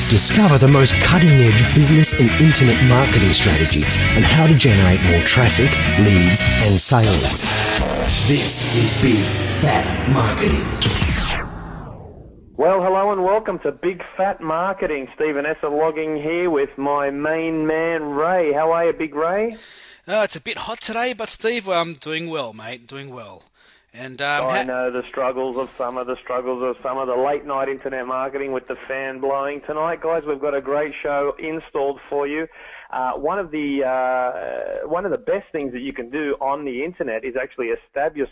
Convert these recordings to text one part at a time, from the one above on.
Discover the most cutting-edge business and internet marketing strategies and how to generate more traffic, leads and sales. This is Big Fat Marketing. Well, hello and welcome to Big Fat Marketing. Stephen Esser logging here with my main man, Ray. How are you, Big Ray? It's a bit hot today, but Steve, I'm doing well, mate, doing well. And I know the struggles of summer, the late night internet marketing with the fan blowing. Tonight, guys, we've got a great show installed for you. One of the best things that you can do on the internet is actually establish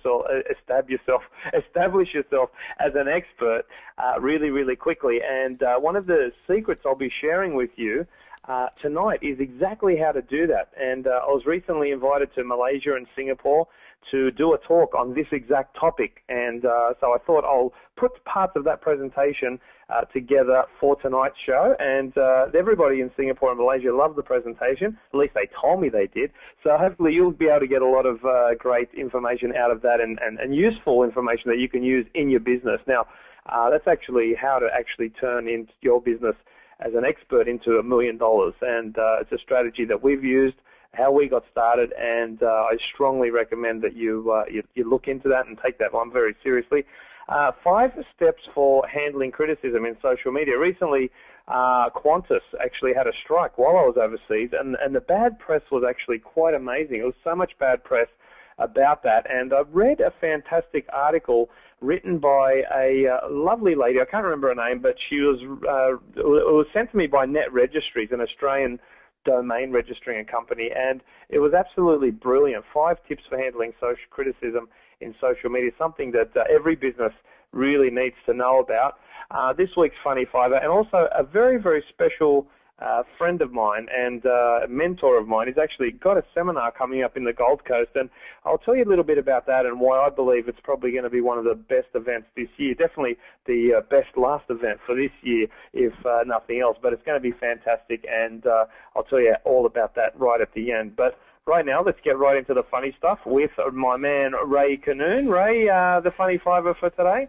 yourself as an expert really, really quickly. And one of the secrets I'll be sharing with you tonight is exactly how to do that. And I was recently invited to Malaysia and Singapore to do a talk on this exact topic, and so I thought I'll put parts of that presentation together for tonight's show, and everybody in Singapore and Malaysia loved the presentation. At least they told me they did. So hopefully you'll be able to get a lot of great information out of that and useful information that you can use in your business. Now, that's actually how to actually turn into your business as an expert into $1 million, and it's a strategy that we've used, how we got started, and I strongly recommend that you look into that and take that one very seriously. 5 steps for handling criticism in social media. Recently, Qantas actually had a strike while I was overseas, and the bad press was actually quite amazing. It was so much bad press about that, and I read a fantastic article written by a lovely lady. I can't remember her name, but it was sent to me by Net Registries, an Australian domain registering company, and it was absolutely brilliant. 5 tips for handling social criticism in social media, something that every business really needs to know about. This week's Funny Fiver, and also a very, very special friend of mine and a mentor of mine. He's actually got a seminar coming up in the Gold Coast, and I'll tell you a little bit about that and why I believe it's probably going to be one of the best events this year. Definitely the best last event for this year, if nothing else, but it's going to be fantastic, and I'll tell you all about that right at the end. But right now, let's get right into the funny stuff with my man, Ray Canoon. Ray, the Funny Fiver for today?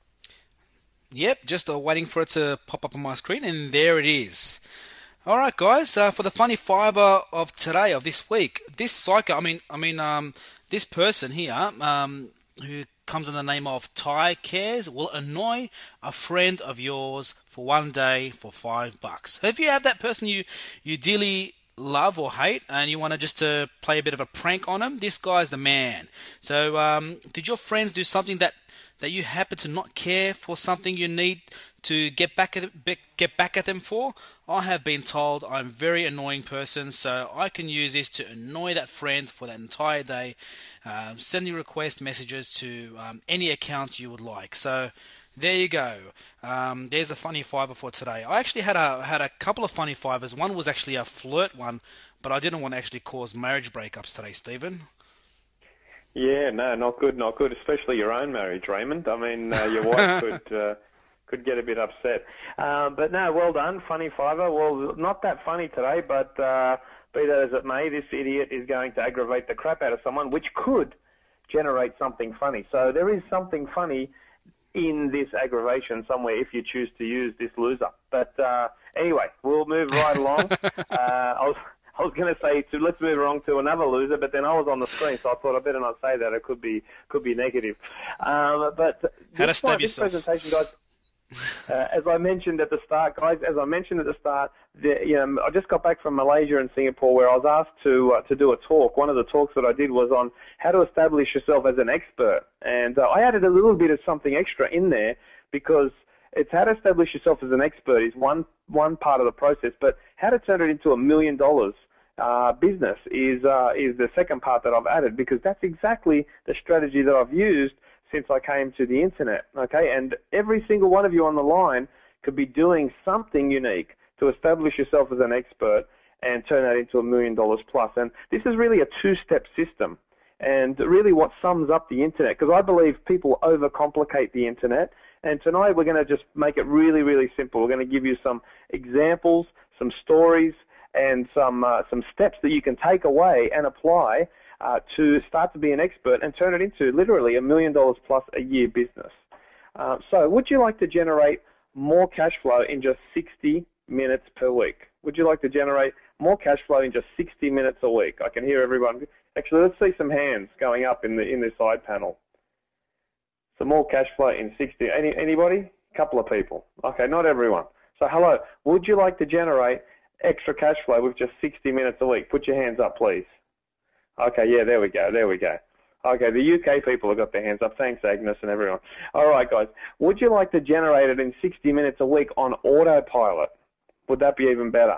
Yep, just waiting for it to pop up on my screen, and there it is. All right, guys. For the Funny Fiver of today, of this week, this psycho, this person here, who comes in the name of Ty Cares, will annoy a friend of yours for one day for $5. If you have that person you dearly love or hate, and you want to just play a bit of a prank on him, this guy's the man. So, did your friends do something that you happen to not care for, something you need to get back at them for? I have been told I'm a very annoying person, so I can use this to annoy that friend for that entire day, sending request messages to any account you would like. So there you go. There's a Funny Fiver for today. I actually had a couple of Funny Fivers. One was actually a flirt one, but I didn't want to actually cause marriage breakups today, Stephen. Yeah, no, not good, especially your own marriage, Raymond. I mean, your wife could get a bit upset. But no, well done, Funny Fiver. Well, not that funny today, but be that as it may, this idiot is going to aggravate the crap out of someone, which could generate something funny. So there is something funny in this aggravation somewhere if you choose to use this loser. But anyway, we'll move right along. I was going to say let's move along to another loser, but then I was on the screen, so I thought I better not say that. It could be negative. But how to stab yourself. This presentation, guys, as I mentioned at the start, I just got back from Malaysia and Singapore, where I was asked to do a talk. One of the talks that I did was on how to establish yourself as an expert, and I added a little bit of something extra in there, because it's how to establish yourself as an expert is one part of the process, but how to turn it into $1 million business is the second part that I've added, because that's exactly the strategy that I've used since I came to the internet. Okay, and every single one of you on the line could be doing something unique to establish yourself as an expert and turn that into $1 million plus. And this is really a 2-step system, and really what sums up the internet, because I believe people overcomplicate the internet. And tonight we're going to just make it really, really simple. We're going to give you some examples, some stories, and some steps that you can take away and apply to start to be an expert and turn it into literally $1 million plus a year business. So would you like to generate more cash flow in just 60 minutes per week? Would you like to generate more cash flow in just 60 minutes a week? I can hear everyone. Actually, let's see some hands going up in the side panel. So more cash flow in 60. Anybody? A couple of people. Okay, not everyone. So hello, would you like to generate extra cash flow with just 60 minutes a week? Put your hands up, please. Okay, yeah, there we go. Okay, the UK people have got their hands up. Thanks, Agnes and everyone. All right, guys. Would you like to generate it in 60 minutes a week on autopilot? Would that be even better?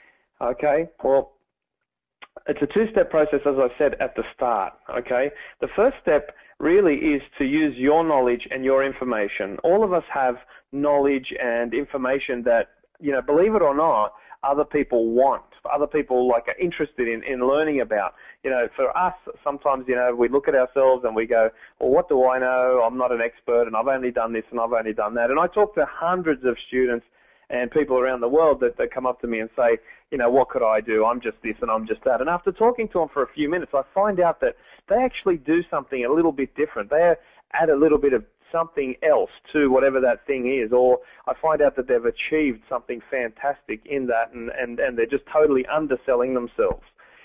Okay, well, it's a two-step process, as I said at the start, okay? The first step really is to use your knowledge and your information. All of us have knowledge and information that, believe it or not, other people want, other people are interested in learning about. For us, sometimes, we look at ourselves and we go, well, what do I know? I'm not an expert and I've only done this and I've only done that. And I talk to hundreds of students and people around the world that come up to me and say, what could I do? I'm just this and I'm just that. And after talking to them for a few minutes, I find out that they actually do something a little bit different. They add a little bit of something else to whatever that thing is, or I find out that they've achieved something fantastic in that, and they're just totally underselling themselves.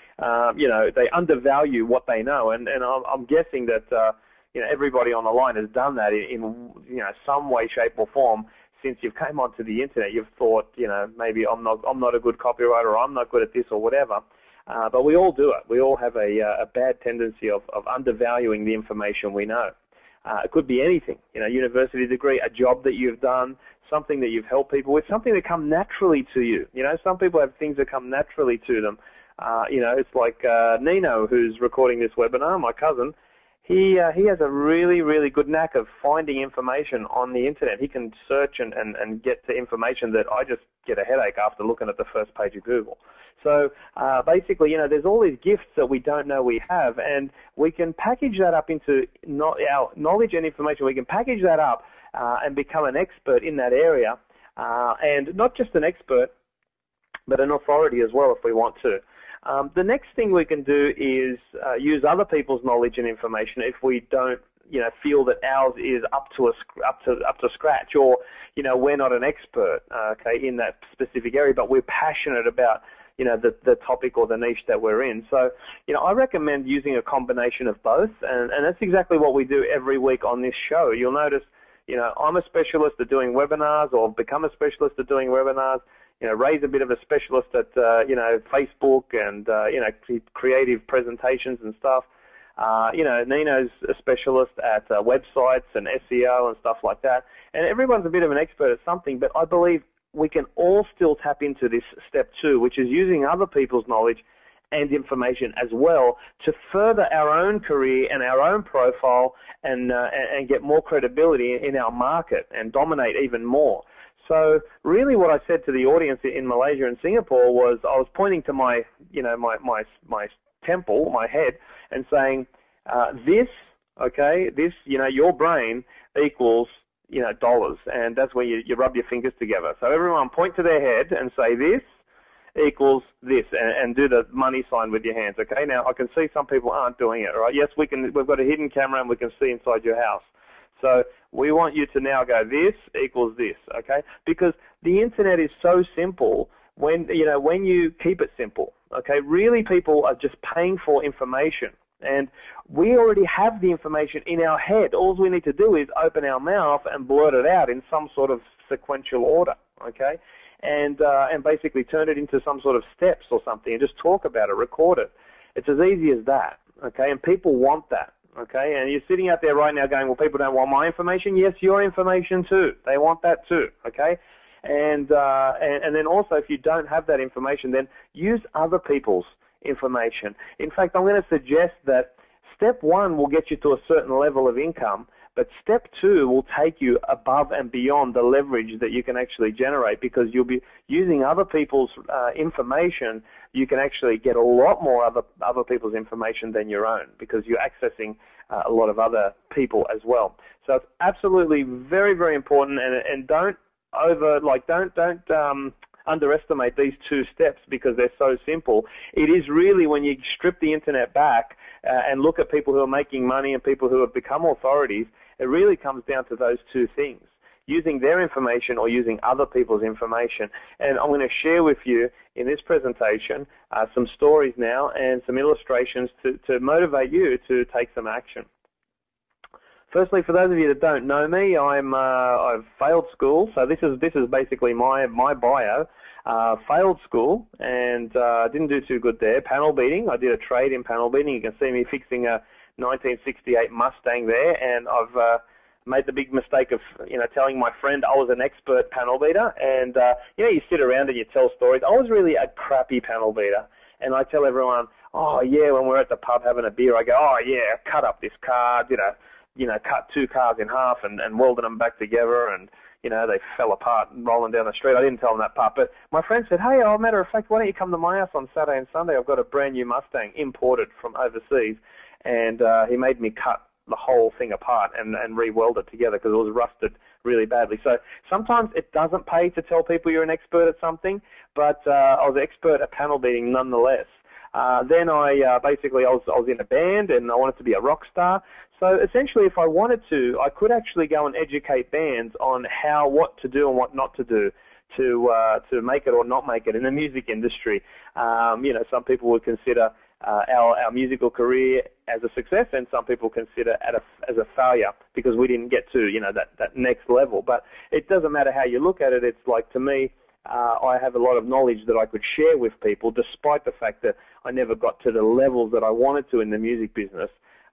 They undervalue what they know, and I'm guessing that everybody on the line has done that in some way, shape, or form. Since you've came onto the internet, you've thought, maybe I'm not a good copywriter, or I'm not good at this, or whatever. But we all do it. We all have a bad tendency of undervaluing the information we know. It could be anything, university degree, a job that you've done, something that you've helped people with, something that come naturally to you. Some people have things that come naturally to them. It's like Nino, who's recording this webinar, my cousin. He has a really, really good knack of finding information on the internet. He can search and get to information that I just get a headache after looking at the first page of Google. So basically, there's all these gifts that we don't know we have, and we can package that up into our knowledge and information. We can package that up and become an expert in that area, and not just an expert, but an authority as well if we want to. The next thing we can do is use other people's knowledge and information if we don't, feel that ours is up to scratch, or we're not an expert, in that specific area, but we're passionate about the topic or the niche that we're in. So, I recommend using a combination of both, and that's exactly what we do every week on this show. You'll notice, I'm a specialist at doing webinars, or become a specialist at doing webinars. Ray's a bit of a specialist at, Facebook and, creative presentations and stuff. Nino's a specialist at websites and SEO and stuff like that. And everyone's a bit of an expert at something, but I believe we can all still tap into this step 2, which is using other people's knowledge and information as well to further our own career and our own profile and get more credibility in our market and dominate even more. So really what I said to the audience in Malaysia and Singapore was I was pointing to my temple, my head, and saying, your brain equals, dollars, and that's where you rub your fingers together. So everyone point to their head and say this equals this, and do the money sign with your hands, okay? Now, I can see some people aren't doing it, right? Yes, we've got a hidden camera and we can see inside your house. So we want you to now go, this equals this, okay? Because the internet is so simple when you keep it simple, okay? Really, people are just paying for information. And we already have the information in our head. All we need to do is open our mouth and blurt it out in some sort of sequential order, okay? And basically turn it into some sort of steps or something and just talk about it, record it. It's as easy as that, okay? And people want that, okay? And you're sitting out there right now going, well, people don't want my information. Yes, your information too. They want that too, okay? And then also, if you don't have that information, then use other people's information. In fact, I'm going to suggest that step 1 will get you to a certain level of income, but step 2 will take you above and beyond the leverage that you can actually generate, because you'll be using other people's information. You can actually get a lot more other people's information than your own, because you're accessing a lot of other people as well. So it's absolutely very, very important, and don't underestimate these 2 steps because they're so simple. It is really, when you strip the internet back and look at people who are making money and people who have become authorities, it really comes down to those 2 things. using their information or using other people's information. And I'm going to share with you in this presentation some stories now and some illustrations to motivate you to take some action. Firstly, for those of you that don't know me, I've failed school, so this is basically my bio. Failed school and didn't do too good there. Panel beating, I did a trade in panel beating. You can see me fixing a 1968 Mustang there, and I've made the big mistake of telling my friend I was an expert panel beater. And you sit around and you tell stories. I was really a crappy panel beater, and I tell everyone, oh yeah, when we're at the pub having a beer, I go, oh yeah, cut up this car, cut two cars in half and welded them back together, and they fell apart rolling down the street. I didn't tell them that part, but my friend said, hey, matter of fact, why don't you come to my house on Saturday and Sunday? I've got a brand new Mustang imported from overseas, and he made me cut the whole thing apart and re-weld it together because it was rusted really badly. So sometimes it doesn't pay to tell people you're an expert at something, but I was an expert at panel beating nonetheless. Then I was in a band and I wanted to be a rock star. So essentially, if I wanted to, I could actually go and educate bands on what to do and what not to do to make it or not make it in the music industry. Some people would consider our musical career as a success, and some people consider it as a failure because we didn't get to that next level. But it doesn't matter how you look at it. It's like, to me, I have a lot of knowledge that I could share with people, despite the fact that I never got to the levels that I wanted to in the music business.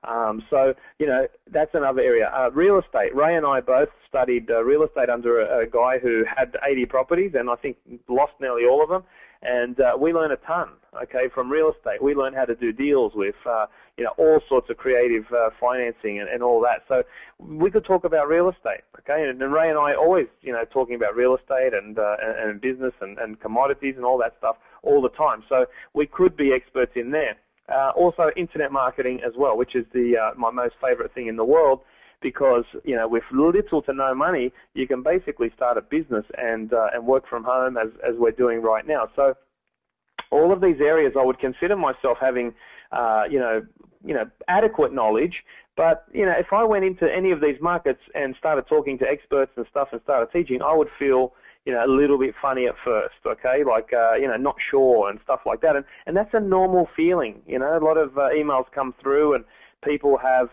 So that's another area. Real estate. Ray and I both studied real estate under a guy who had 80 properties, and I think lost nearly all of them. And we learned a ton, from real estate. We learned how to do deals with, all sorts of creative financing and all that. So we could talk about real estate, And Ray and I always, talking about real estate and business and commodities and all that stuff all the time. So we could be experts in there. Also, internet marketing as well, which is my most favorite thing in the world, because with little to no money, you can basically start a business and work from home as we're doing right now. So all of these areas, I would consider myself having adequate knowledge. But if I went into any of these markets and started talking to experts and stuff and started teaching, I would feel a little bit funny at first, not sure and stuff like that. And that's a normal feeling. A lot of emails come through and people have,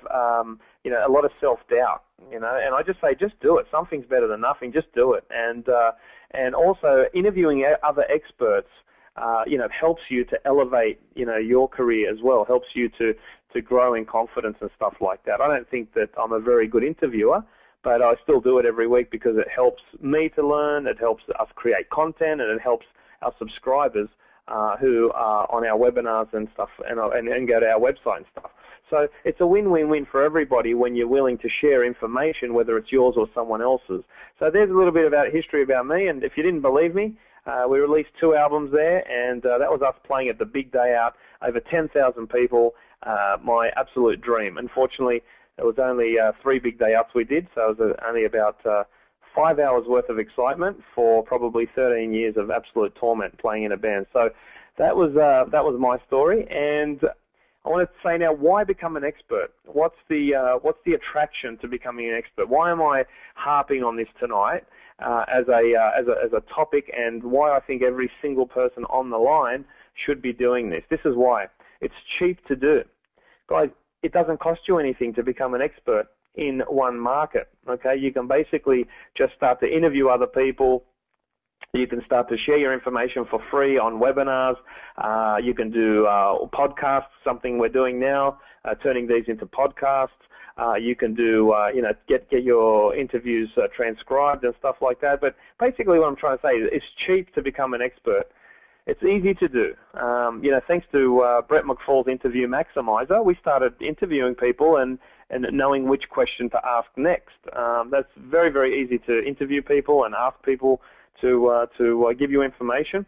a lot of self-doubt, and I just say, just do it. Something's better than nothing. Just do it. And also interviewing other experts, helps you to elevate, your career as well, helps you to grow in confidence and stuff like that. I don't think that I'm a very good interviewer, but I still do it every week because it helps me to learn, it helps us create content, and it helps our subscribers who are on our webinars and stuff and go to our website and stuff. So it's a win-win-win for everybody when you're willing to share information, whether it's yours or someone else's. So there's a little bit about history about me, and if you didn't believe me, we released 2 albums there, and that was us playing at the Big Day Out, over 10,000 people, my absolute dream. Unfortunately, it was only 3 big day outs we did, so it was only about 5 hours worth of excitement for probably 13 years of absolute torment playing in a band. So that was my story, and I want to say now, why become an expert? What's the attraction to becoming an expert? Why am I harping on this tonight as a topic, and why I think every single person on the line should be doing this? This is why. It's cheap to do. Guys, it doesn't cost you anything to become an expert in one market, You can basically just start to interview other people. You can start to share your information for free on webinars. You can do podcasts, something we're doing now, turning these into podcasts. You can do, get your interviews transcribed and stuff like that. But basically what I'm trying to say is it's cheap to become an expert. It's easy to do. Thanks to Brett McFall's Interview Maximizer, we started interviewing people and knowing which question to ask next. That's very, very easy to interview people and ask people to give you information.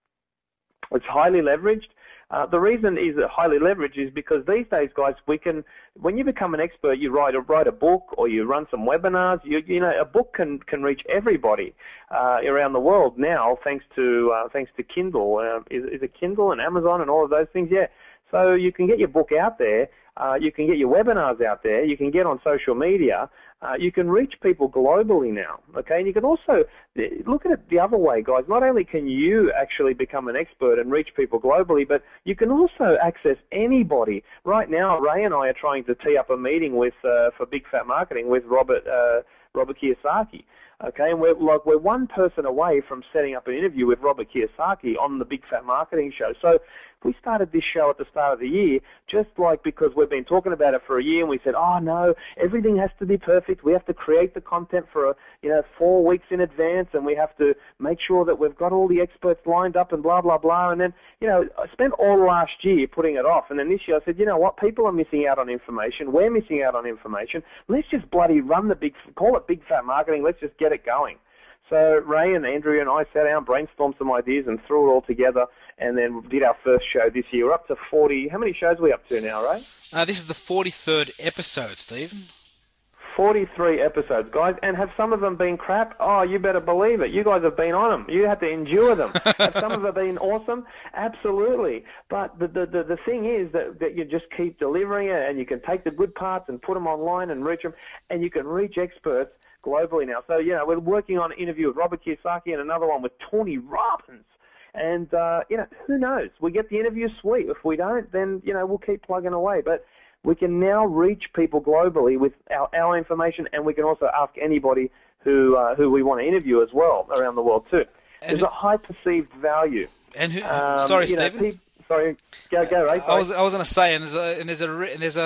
It's highly leveraged. The reason is highly leveraged is because these days, guys, when you become an expert, you write a book or you run some webinars. A book can reach everybody around the world now, thanks to Kindle. Is it Kindle and Amazon and all of those things? Yeah. So you can get your book out there. You can get your webinars out there. You can get on social media. You can reach people globally now, okay? And you can also look at it the other way, guys. Not only can you actually become an expert and reach people globally, but you can also access anybody. Right now, Ray and I are trying to tee up a meeting with for Big Fat Marketing with Robert Kiyosaki. Okay, and we're one person away from setting up an interview with Robert Kiyosaki on the Big Fat Marketing Show. So if we started this show at the start of the year, just like because we've been talking about it for a year and we said, oh no, everything has to be perfect. We have to create the content for 4 weeks in advance, and we have to make sure that we've got all the experts lined up and blah, blah, blah. And then, I spent all last year putting it off. And then this year I said, you know what, people are missing out on information. We're missing out on information. Let's just bloody call it Big Fat Marketing. Let's just get it going. So Ray and Andrea and I sat down, brainstormed some ideas, and threw it all together, and then did our first show this year. We're up to 40. How many shows are we up to now, Ray? This is the 43rd episode, Stephen. 43 episodes, guys, and have some of them been crap? Oh, you better believe it. You guys have been on them. You had to endure them. Have some of them been awesome? Absolutely. But the thing is that you just keep delivering it, and you can take the good parts and put them online and reach them, and you can reach experts globally now. So, we're working on an interview with Robert Kiyosaki and another one with Tony Robbins. And, who knows? We get the interview, sweet. If we don't, then, we'll keep plugging away. But we can now reach people globally with our information, and we can also ask anybody who we want to interview as well around the world too. There's a high perceived value. And sorry, Stephen. Sorry, go, Ray. I was going to say, and there's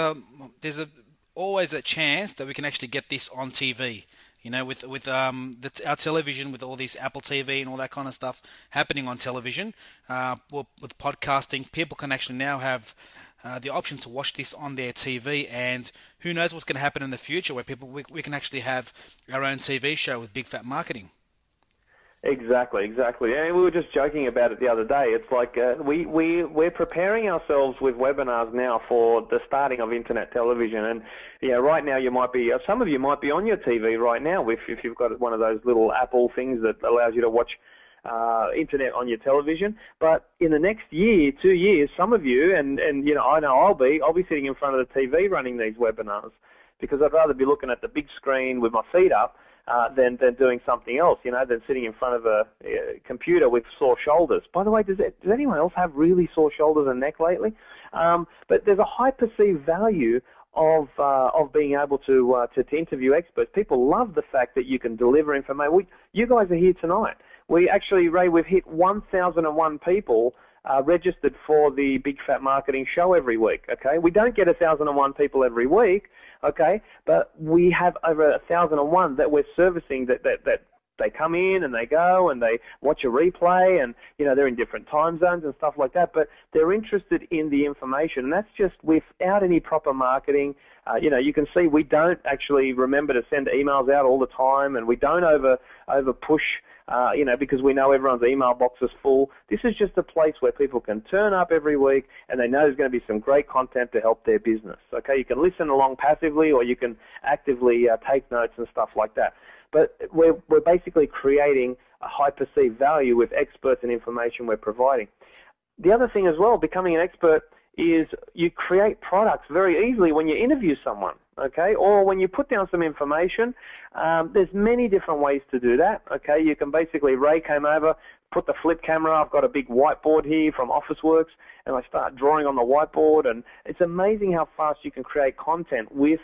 always a chance that we can actually get this on TV. With our television, with all these Apple TV and all that kind of stuff happening on television, with podcasting, people can actually now have the option to watch this on their TV, and who knows what's going to happen in the future where we can actually have our own TV show with Big Fat Marketing. Exactly. And we were just joking about it the other day. It's like we're preparing ourselves with webinars now for the starting of internet television. And right now some of you might be on your TV right now if you've got one of those little Apple things that allows you to watch internet on your television. But in the next year, 2 years, some of you, and I know I'll be sitting in front of the TV running these webinars, because I'd rather be looking at the big screen with my feet up than doing something else, than sitting in front of a computer with sore shoulders. By the way, does anyone else have really sore shoulders and neck lately? But there's a high perceived value of being able to interview experts. People love the fact that you can deliver information. You guys are here tonight. We actually, Ray, we've hit 1,001 people registered for the Big Fat Marketing Show every week, okay? We don't get 1,001 people every week, okay? But we have over 1,001 that we're servicing that they come in and they go and they watch a replay, and, they're in different time zones and stuff like that, but they're interested in the information, and that's just without any proper marketing. You can see we don't actually remember to send emails out all the time, and we don't over push, because we know everyone's email box is full. This is just a place where people can turn up every week, and they know there's going to be some great content to help their business. Okay, you can listen along passively, or you can actively take notes and stuff like that. But we're basically creating a high perceived value with experts and information we're providing. The other thing as well, becoming an expert, is you create products very easily when you interview someone, okay? Or when you put down some information. There's many different ways to do that, okay? You can basically, Ray came over, put the flip camera. I've got a big whiteboard here from Officeworks, and I start drawing on the whiteboard, and it's amazing how fast you can create content with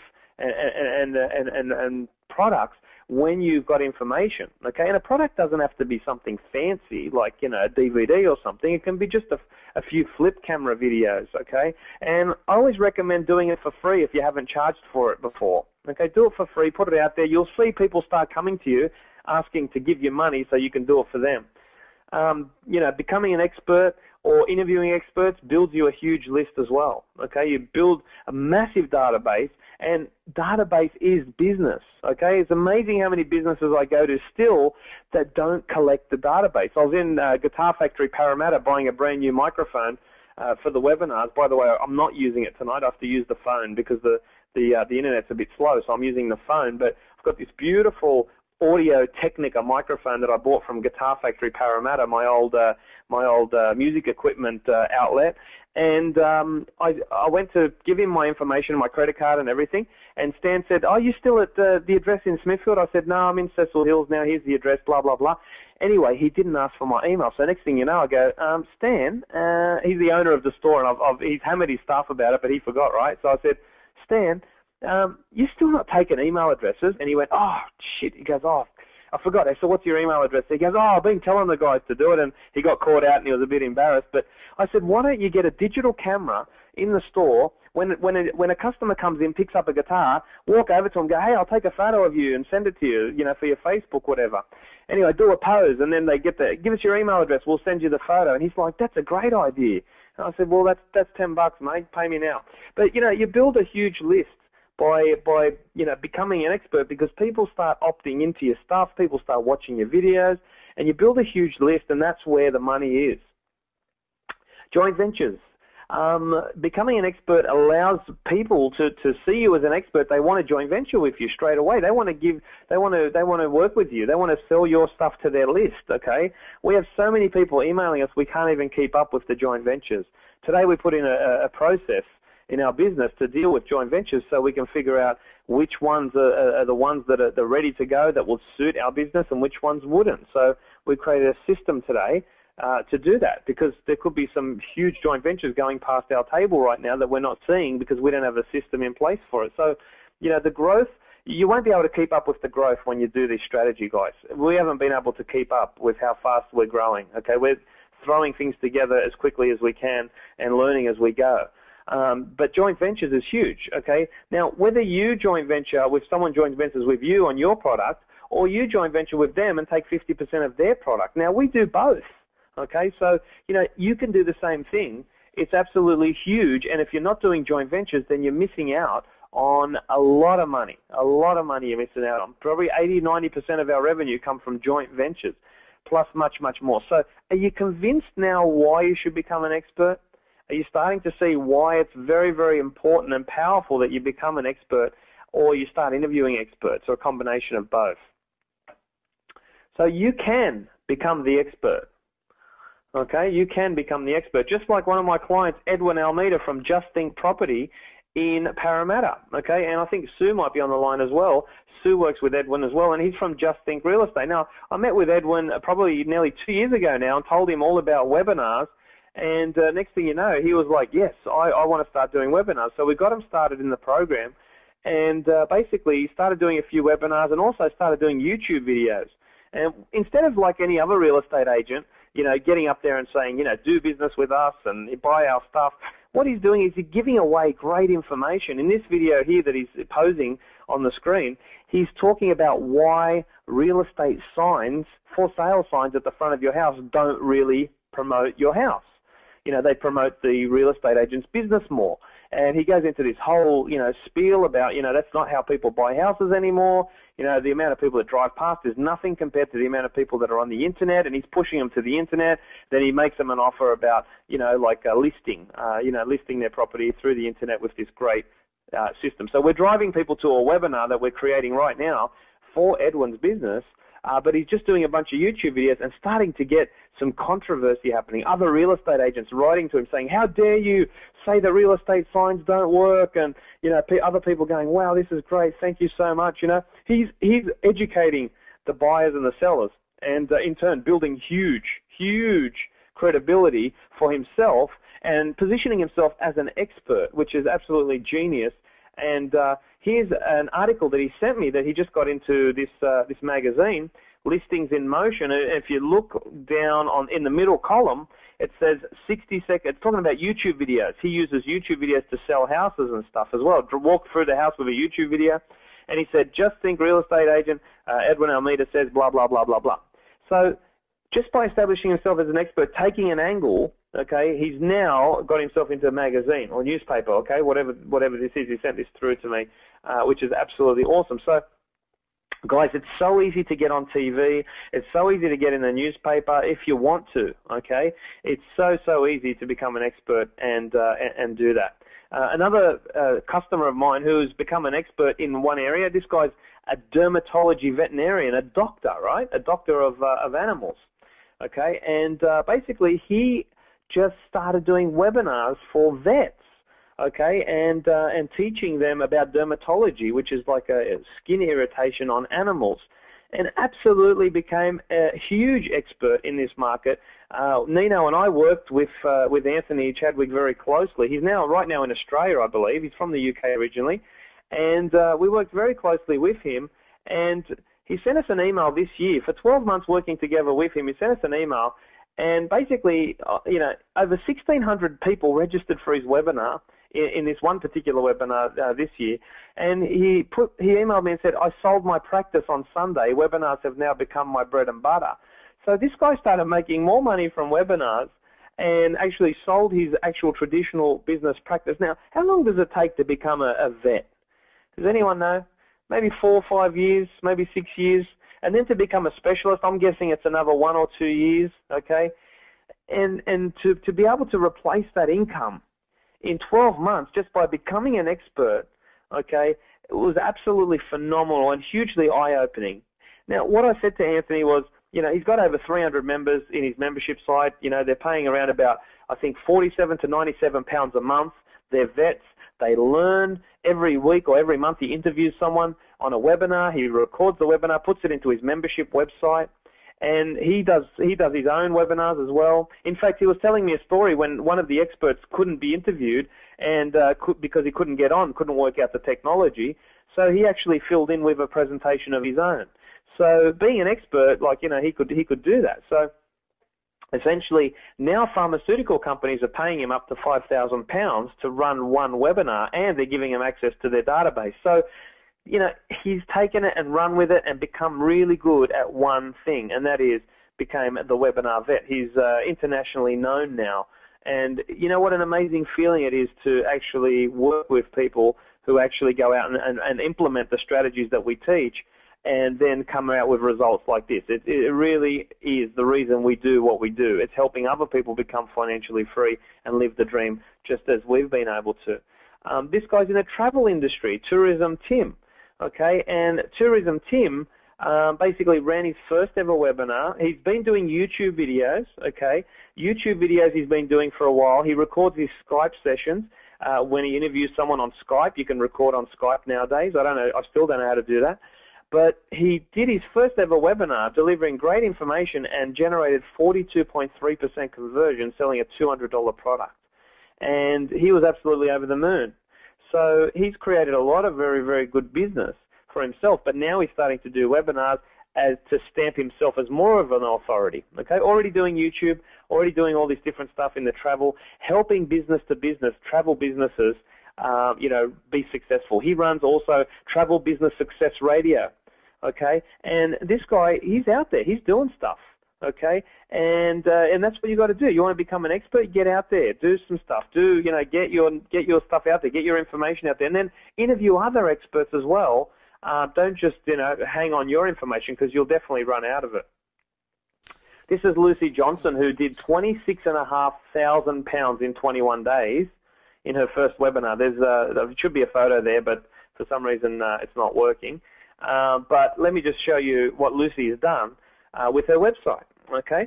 and products when you've got information, okay? And a product doesn't have to be something fancy like, a DVD or something. It can be just a few flip camera videos, okay? And I always recommend doing it for free if you haven't charged for it before, okay? Do it for free, put it out there. You'll see people start coming to you asking to give you money so you can do it for them. Becoming an expert or interviewing experts builds you a huge list as well, okay? You build a massive database, and database is business, okay? It's amazing how many businesses I go to still that don't collect the database. I was in Guitar Factory Parramatta buying a brand new microphone for the webinars. By the way, I'm not using it tonight. I have to use the phone because the internet's a bit slow, so I'm using the phone. But I've got this beautiful Audio Technica microphone that I bought from Guitar Factory Parramatta, my old music equipment outlet. And I went to give him my information, my credit card and everything, and Stan said, "Oh, you still at the address in Smithfield?" I said, "No, I'm in Cecil Hills now. Here's the address, blah, blah, blah." Anyway, he didn't ask for my email. So next thing you know, I go, "Stan," he's the owner of the store, and he's hammered his staff about it, but he forgot, right? So I said, "Stan, you're still not taking email addresses?" And he went, "Oh, shit." He goes, "Oh, I forgot." I said, "What's your email address?" He goes, "Oh, I've been telling the guys to do it," and he got caught out and he was a bit embarrassed. But I said, "Why don't you get a digital camera in the store? When a customer comes in, picks up a guitar, walk over to him, go, 'Hey, I'll take a photo of you and send it to you, for your Facebook, whatever.' Anyway, do a pose, and then they give us your email address, we'll send you the photo." And he's like, "That's a great idea." And I said, "Well, that's $10, mate. Pay me now." But you build a huge list by becoming an expert, because people start opting into your stuff, people start watching your videos, and you build a huge list, and that's where the money is. Joint ventures. Becoming an expert allows people to see you as an expert. They want to joint venture with you straight away. They want to work with you. They want to sell your stuff to their list. Okay, we have so many people emailing us, we can't even keep up with the joint ventures. Today we put in a process in our business to deal with joint ventures, so we can figure out which ones are the ones that are ready to go, that will suit our business, and which ones wouldn't. So we created a system today to do that, because there could be some huge joint ventures going past our table right now that we're not seeing because we don't have a system in place for it. So, the growth, you won't be able to keep up with the growth when you do this strategy, guys. We haven't been able to keep up with how fast we're growing, okay? We're throwing things together as quickly as we can and learning as we go. But joint ventures is huge, okay? Now, whether you joint venture with someone joint ventures with you on your product, or you joint venture with them and take 50% of their product. Now, we do both. Okay, so, you can do the same thing. It's absolutely huge, and if you're not doing joint ventures, then you're missing out on a lot of money. A lot of money you're missing out on. Probably 80-90% of our revenue come from joint ventures, plus much, much more. So are you convinced now why you should become an expert? Are you starting to see why it's very, very important and powerful that you become an expert, or you start interviewing experts, or a combination of both? So you can become the expert. Okay, you can become the expert. Just like one of my clients, Edwin Almeida from Just Think Property in Parramatta. Okay, and I think Sue might be on the line as well. Sue works with Edwin as well, and he's from Just Think Real Estate. Now, I met with Edwin probably nearly 2 years ago now and told him all about webinars. And next thing you know, he was like, "Yes, I want to start doing webinars." So we got him started in the program, and basically he started doing a few webinars and also started doing YouTube videos. And instead of like any other real estate agent, getting up there and saying, do business with us and buy our stuff, what he's doing is he's giving away great information. In this video here that he's posing on the screen, he's talking about why real estate signs, for sale signs at the front of your house don't really promote your house. They promote the real estate agent's business more. And he goes into this whole, spiel about, that's not how people buy houses anymore. The amount of people that drive past is nothing compared to the amount of people that are on the internet, and he's pushing them to the internet. Then he makes them an offer about, like a listing, listing their property through the internet with this great system. So we're driving people to a webinar that we're creating right now for Edwin's business, but he's just doing a bunch of YouTube videos and starting to get some controversy happening. Other real estate agents writing to him saying, "How dare you say that real estate signs don't work?" And, other people going, "Wow, this is great. Thank you so much." He's educating the buyers and the sellers, and in turn building huge credibility for himself and positioning himself as an expert, which is absolutely genius. And here's an article that he sent me that he just got into this magazine, Listings in Motion. And if you look down in the middle column, it says 60 seconds. It's talking about YouTube videos. He uses YouTube videos to sell houses and stuff as well. Walk through the house with a YouTube video. And he said, "Just Think Real Estate Agent, Edwin Almeida says blah, blah, blah, blah, blah." So just by establishing himself as an expert, taking an angle, okay, he's now got himself into a magazine or newspaper, okay, whatever this is. He sent this through to me, which is absolutely awesome. So, guys, it's so easy to get on TV. It's so easy to get in the newspaper if you want to, okay? It's so easy to become an expert and do that. Another customer of mine who's become an expert in one area, this guy's a dermatology veterinarian, a doctor, right? A doctor of animals, okay? And basically he just started doing webinars for vets, okay, and teaching them about dermatology, which is like a skin irritation on animals, and absolutely became a huge expert in this market. Nino and I worked with Anthony Chadwick very closely. He's right now in Australia, I believe. He's from the UK originally, and we worked very closely with him. And he sent us an email this year. For 12 months working together with him, he sent us an email, and basically, over 1,600 people registered for his webinar in this one particular webinar this year. And he emailed me and said, I sold my practice on Sunday. Webinars have now become my bread and butter. So this guy started making more money from webinars and actually sold his actual traditional business practice. Now, how long does it take to become a vet? Does anyone know? Maybe 4 or 5 years, maybe 6 years. And then to become a specialist, I'm guessing it's another 1 or 2 years, okay? And to be able to replace that income in 12 months just by becoming an expert, okay, it was absolutely phenomenal and hugely eye-opening. Now, what I said to Anthony was, he's got over 300 members in his membership site. They're paying around about, I think, 47 to 97 pounds a month. They're vets. They learn every week or every month. He interviews someone on a webinar. He records the webinar, puts it into his membership website, and he does his own webinars as well. In fact, he was telling me a story when one of the experts couldn't be interviewed and because he couldn't work out the technology. So he actually filled in with a presentation of his own. So being an expert, he could do that. So essentially, now pharmaceutical companies are paying him up to £5,000 to run one webinar, and they're giving him access to their database. So, he's taken it and run with it and become really good at one thing, and that is became the webinar vet. He's internationally known now. And you know what an amazing feeling it is to actually work with people who actually go out and implement the strategies that we teach, and then come out with results like this. It really is the reason we do what we do. It's helping other people become financially free and live the dream just as we've been able to. This guy's in the travel industry, Tourism Tim, okay? And Tourism Tim basically ran his first ever webinar. He's been doing YouTube videos, okay? YouTube videos he's been doing for a while. He records his Skype sessions. When he interviews someone on Skype, you can record on Skype nowadays. I still don't know how to do that. But he did his first ever webinar, delivering great information, and generated 42.3% conversion, selling a $200 product. And he was absolutely over the moon. So he's created a lot of very, very good business for himself, but now he's starting to do webinars as to stamp himself as more of an authority. Okay, already doing YouTube, already doing all this different stuff in the travel, helping business to business, travel businesses, be successful. He runs also Travel Business Success Radio. Okay, and this guy, he's out there, he's doing stuff, okay, and that's what you got to do. You want to become an expert, get out there, do some stuff, get your stuff out there, get your information out there, and then interview other experts as well. Don't just hang on your information, because you'll definitely run out of it. This is Lucy Johnson, who did £26,500 in 21 days in her first webinar. There should be a photo there, but for some reason it's not working. But let me just show you what Lucy has done with her website. Okay,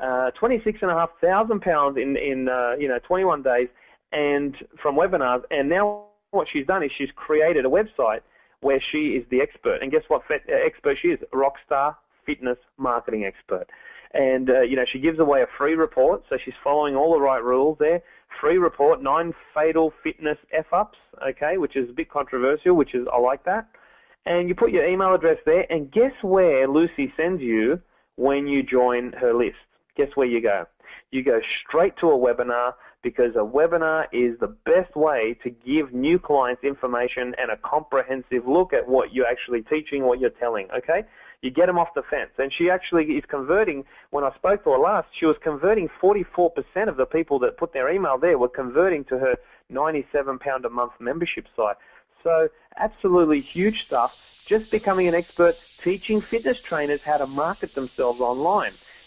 £26,500 in 21 days, and from webinars. And now what she's done is she's created a website where she is the expert. And guess what expert she is? Rockstar Fitness Marketing Expert. And she gives away a free report, so she's following all the right rules there. Free report, 9 fatal fitness F-ups. Okay, which is a bit controversial, I like that. And you put your email address there, and guess where Lucy sends you when you join her list? Guess where you go? You go straight to a webinar, because a webinar is the best way to give new clients information and a comprehensive look at what you're actually teaching, what you're telling, okay? You get them off the fence. And she actually is converting, when I spoke to her last, she was converting 44% of the people that put their email there were converting to her £97 a month membership site. So absolutely huge stuff, just becoming an expert, teaching fitness trainers how to market themselves online,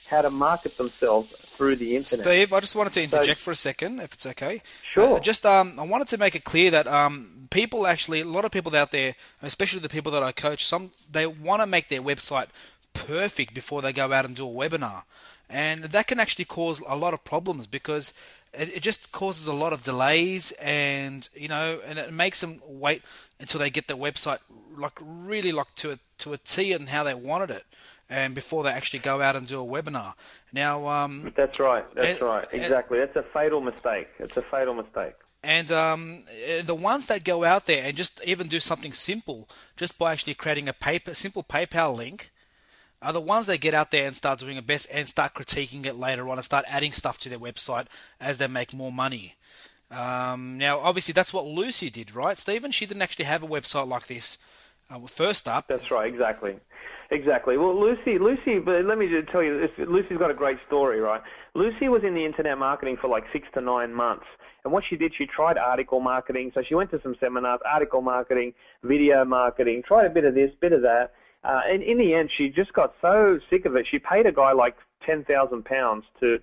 how to market themselves through the internet. Steve, I just wanted to interject for a second, if it's okay. Sure. I wanted to make it clear that people actually, a lot of people out there, especially the people that I coach, they want to make their website perfect before they go out and do a webinar. And that can actually cause a lot of problems because it just causes a lot of delays, and and it makes them wait until they get their website really to a T and how they wanted it, and before they actually go out and do a webinar. Now, that's right. Exactly. That's a fatal mistake. It's a fatal mistake. And the ones that go out there and just even do something simple, just by actually creating a simple PayPal link, are the ones that get out there and start doing it best and start critiquing it later on and start adding stuff to their website as they make more money. Now, obviously, that's what Lucy did, right, Stephen? She didn't actually have a website like this first up. That's right, exactly. Well, Lucy, but let me just tell you, Lucy's got a great story, right? Lucy was in the internet marketing for like 6 to 9 months. And what she did, she tried article marketing. So she went to some seminars, article marketing, video marketing, tried a bit of this, bit of that. And in the end, she just got so sick of it. She paid a guy like £10,000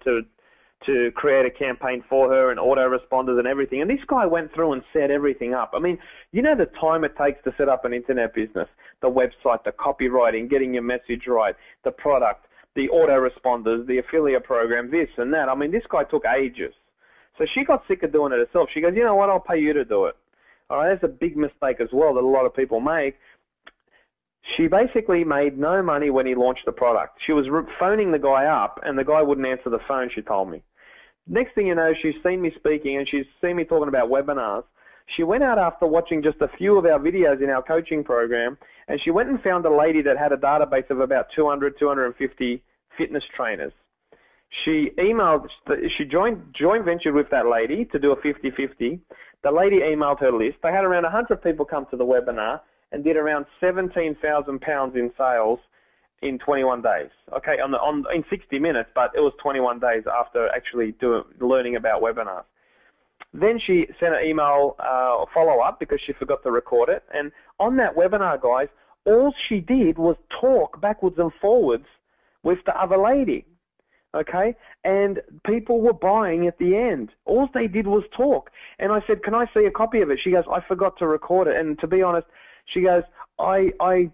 to create a campaign for her and autoresponders and everything. And this guy went through and set everything up. I mean, you know the time it takes to set up an internet business, the website, the copywriting, getting your message right, the product, the autoresponders, the affiliate program, this and that. I mean, this guy took ages. So she got sick of doing it herself. She goes, you know what, I'll pay you to do it. All right, that's a big mistake as well that a lot of people make. She basically made no money when he launched the product. She was phoning the guy up, and the guy wouldn't answer the phone, she told me. Next thing you know, she's seen me speaking, and she's seen me talking about webinars. She went out after watching just a few of our videos in our coaching program, and she went and found a lady that had a database of about 250 fitness trainers. She joint ventured with that lady to do a 50-50. The lady emailed her list. They had around 100 people come to the webinar and did around £17,000 in sales in 21 days. Okay, in 60 minutes, but it was 21 days after actually learning about webinars. Then she sent an email follow-up because she forgot to record it. And on that webinar, guys, all she did was talk backwards and forwards with the other lady. Okay, and people were buying at the end. All they did was talk. And I said, can I see a copy of it? She goes, I forgot to record it. And to be honest, she goes, I'm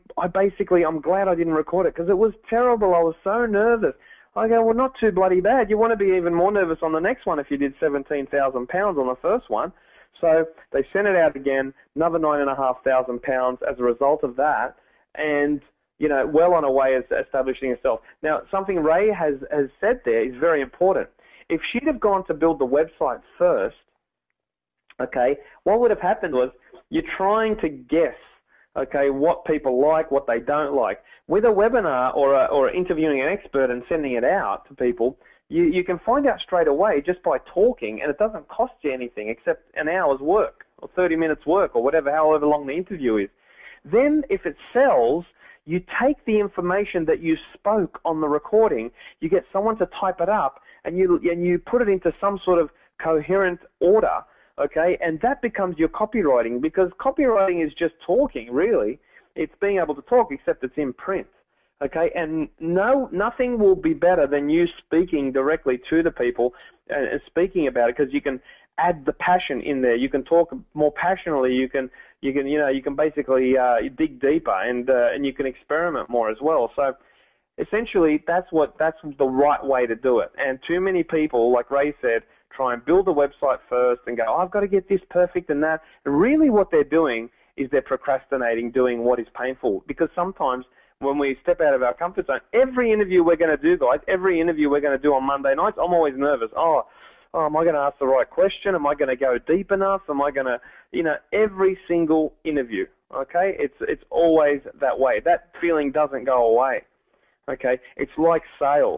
glad I didn't record it because it was terrible. I was so nervous. I go, well, not too bloody bad. You want to be even more nervous on the next one if you did £17,000 on the first one. So they sent it out again, another £9,500 as a result of that. And well on her way as establishing herself. Now, something Ray has said there is very important. If she'd have gone to build the website first, okay, what would have happened was you're trying to guess, okay, what people like, what they don't like. With a webinar or interviewing an expert and sending it out to people, you can find out straight away just by talking, and it doesn't cost you anything except an hour's work or 30 minutes work or however long the interview is. Then if it sells, you take the information that you spoke on the recording, you get someone to type it up, and you put it into some sort of coherent order, okay? And that becomes your copywriting, because copywriting is just talking, really. It's being able to talk, except it's in print, okay? And nothing will be better than you speaking directly to the people and speaking about it, because you can add the passion in there. You can talk more passionately. You can basically dig deeper, and you can experiment more as well. So essentially, that's the right way to do it. And too many people, like Ray said, try and build a website first and go, I've got to get this perfect and that. And really what they're doing is they're procrastinating doing what is painful, because sometimes when we step out of our comfort zone, every interview we're going to do, guys, every interview we're going to do on Monday nights, I'm always nervous. Oh, am I going to ask the right question? Am I going to go deep enough? Am I going to, every single interview, okay? It's always that way. That feeling doesn't go away, okay? It's like sales.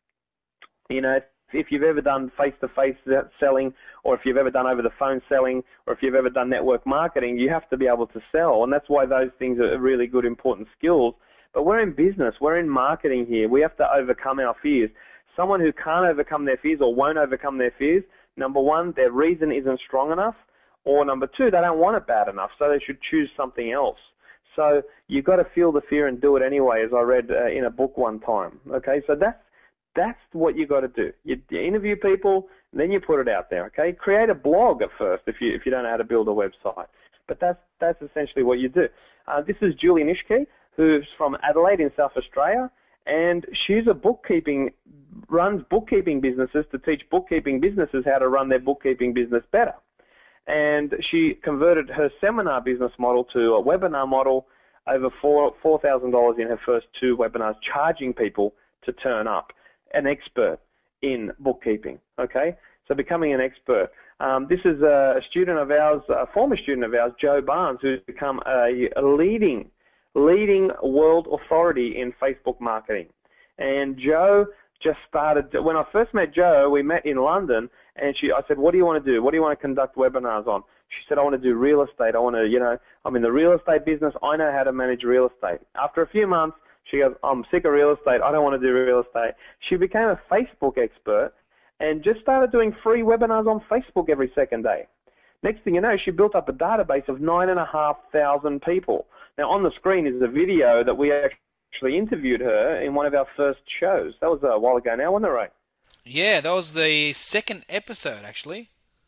If you've ever done face-to-face selling, or if you've ever done over-the-phone selling, or if you've ever done network marketing, you have to be able to sell, and that's why those things are really good, important skills. But we're in business. We're in marketing here. We have to overcome our fears. Someone who can't overcome their fears or won't overcome their fears, number one, their reason isn't strong enough, or number two, they don't want it bad enough, so they should choose something else. So you've got to feel the fear and do it anyway, as I read in a book one time. Okay, so that's That's what you got to do. You interview people, and then you put it out there, okay? Create a blog at first if you don't know how to build a website. But that's essentially what you do. This is Julie Nishke, who's from Adelaide in South Australia, and she's runs bookkeeping businesses to teach bookkeeping businesses how to run their bookkeeping business better. And she converted her seminar business model to a webinar model, over $4,000 in her first 2 webinars, charging people to turn up, an expert in bookkeeping, okay? So becoming an expert. This is a student of ours, a former student of ours, Joe Barnes, who's become a leading world authority in Facebook marketing. And Joe just started, when I first met Joe, we met in London, and I said, what do you want to do? What do you want to conduct webinars on? She said, I want to do real estate. I want to, I'm in the real estate business. I know how to manage real estate. After a few months, she goes, I'm sick of real estate. I don't want to do real estate. She became a Facebook expert and just started doing free webinars on Facebook every second day. Next thing you know, she built up a database of 9,500 people. Now, on the screen is a video that we actually interviewed her in one of our first shows. That was a while ago now, wasn't it, Ray? Yeah, that was the second episode, actually.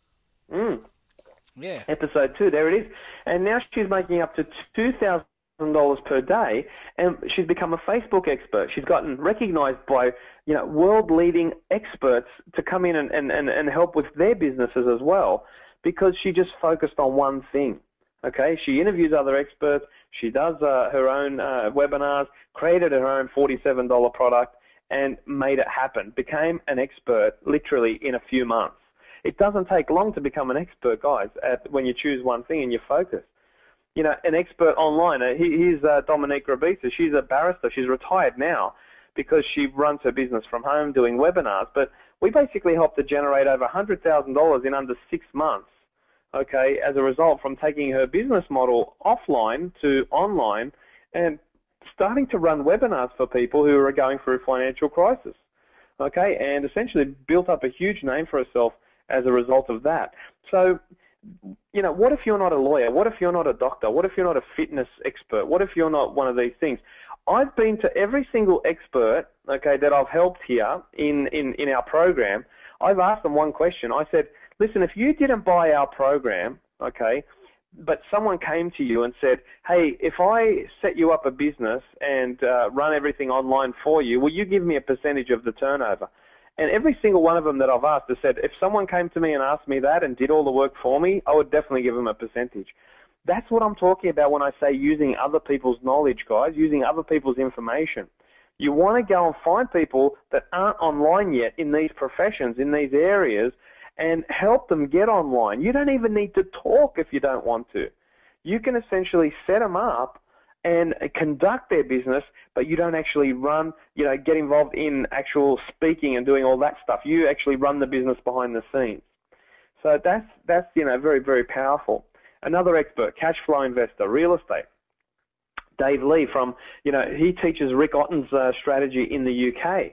Yeah. Episode 2, there it is. And now she's making up to $2,000 per day, and she's become a Facebook expert. She's gotten recognized by, world-leading experts to come in and help with their businesses as well, because she just focused on one thing. Okay, she interviews other experts, she does her own webinars, created her own $47 product, and made it happen. Became an expert literally in a few months. It doesn't take long to become an expert, guys, when you choose one thing and you focus. An expert online. Here's Dominique Grabisa. She's a barrister. She's retired now because she runs her business from home doing webinars. But we basically helped her generate over $100,000 in under 6 months, okay, as a result from taking her business model offline to online and starting to run webinars for people who are going through financial crisis, okay, and essentially built up a huge name for herself as a result of that. So, what if you're not a lawyer? What if you're not a doctor? What if you're not a fitness expert? What if you're not one of these things? I've been to every single expert, okay, that I've helped here in our program. I've asked them one question. I said, listen, if you didn't buy our program, okay, but someone came to you and said, hey, if I set you up a business and run everything online for you, will you give me a percentage of the turnover? And every single one of them that I've asked has said, if someone came to me and asked me that and did all the work for me, I would definitely give them a percentage. That's what I'm talking about when I say using other people's knowledge, guys, using other people's information. You want to go and find people that aren't online yet in these professions, in these areas, and help them get online. You don't even need to talk if you don't want to. You can essentially set them up and conduct their business, but you don't actually run, get involved in actual speaking and doing all that stuff. You actually run the business behind the scenes. So that's very, very powerful. Another expert, cash flow investor, real estate. Dave Lee he teaches Rick Otten's strategy in the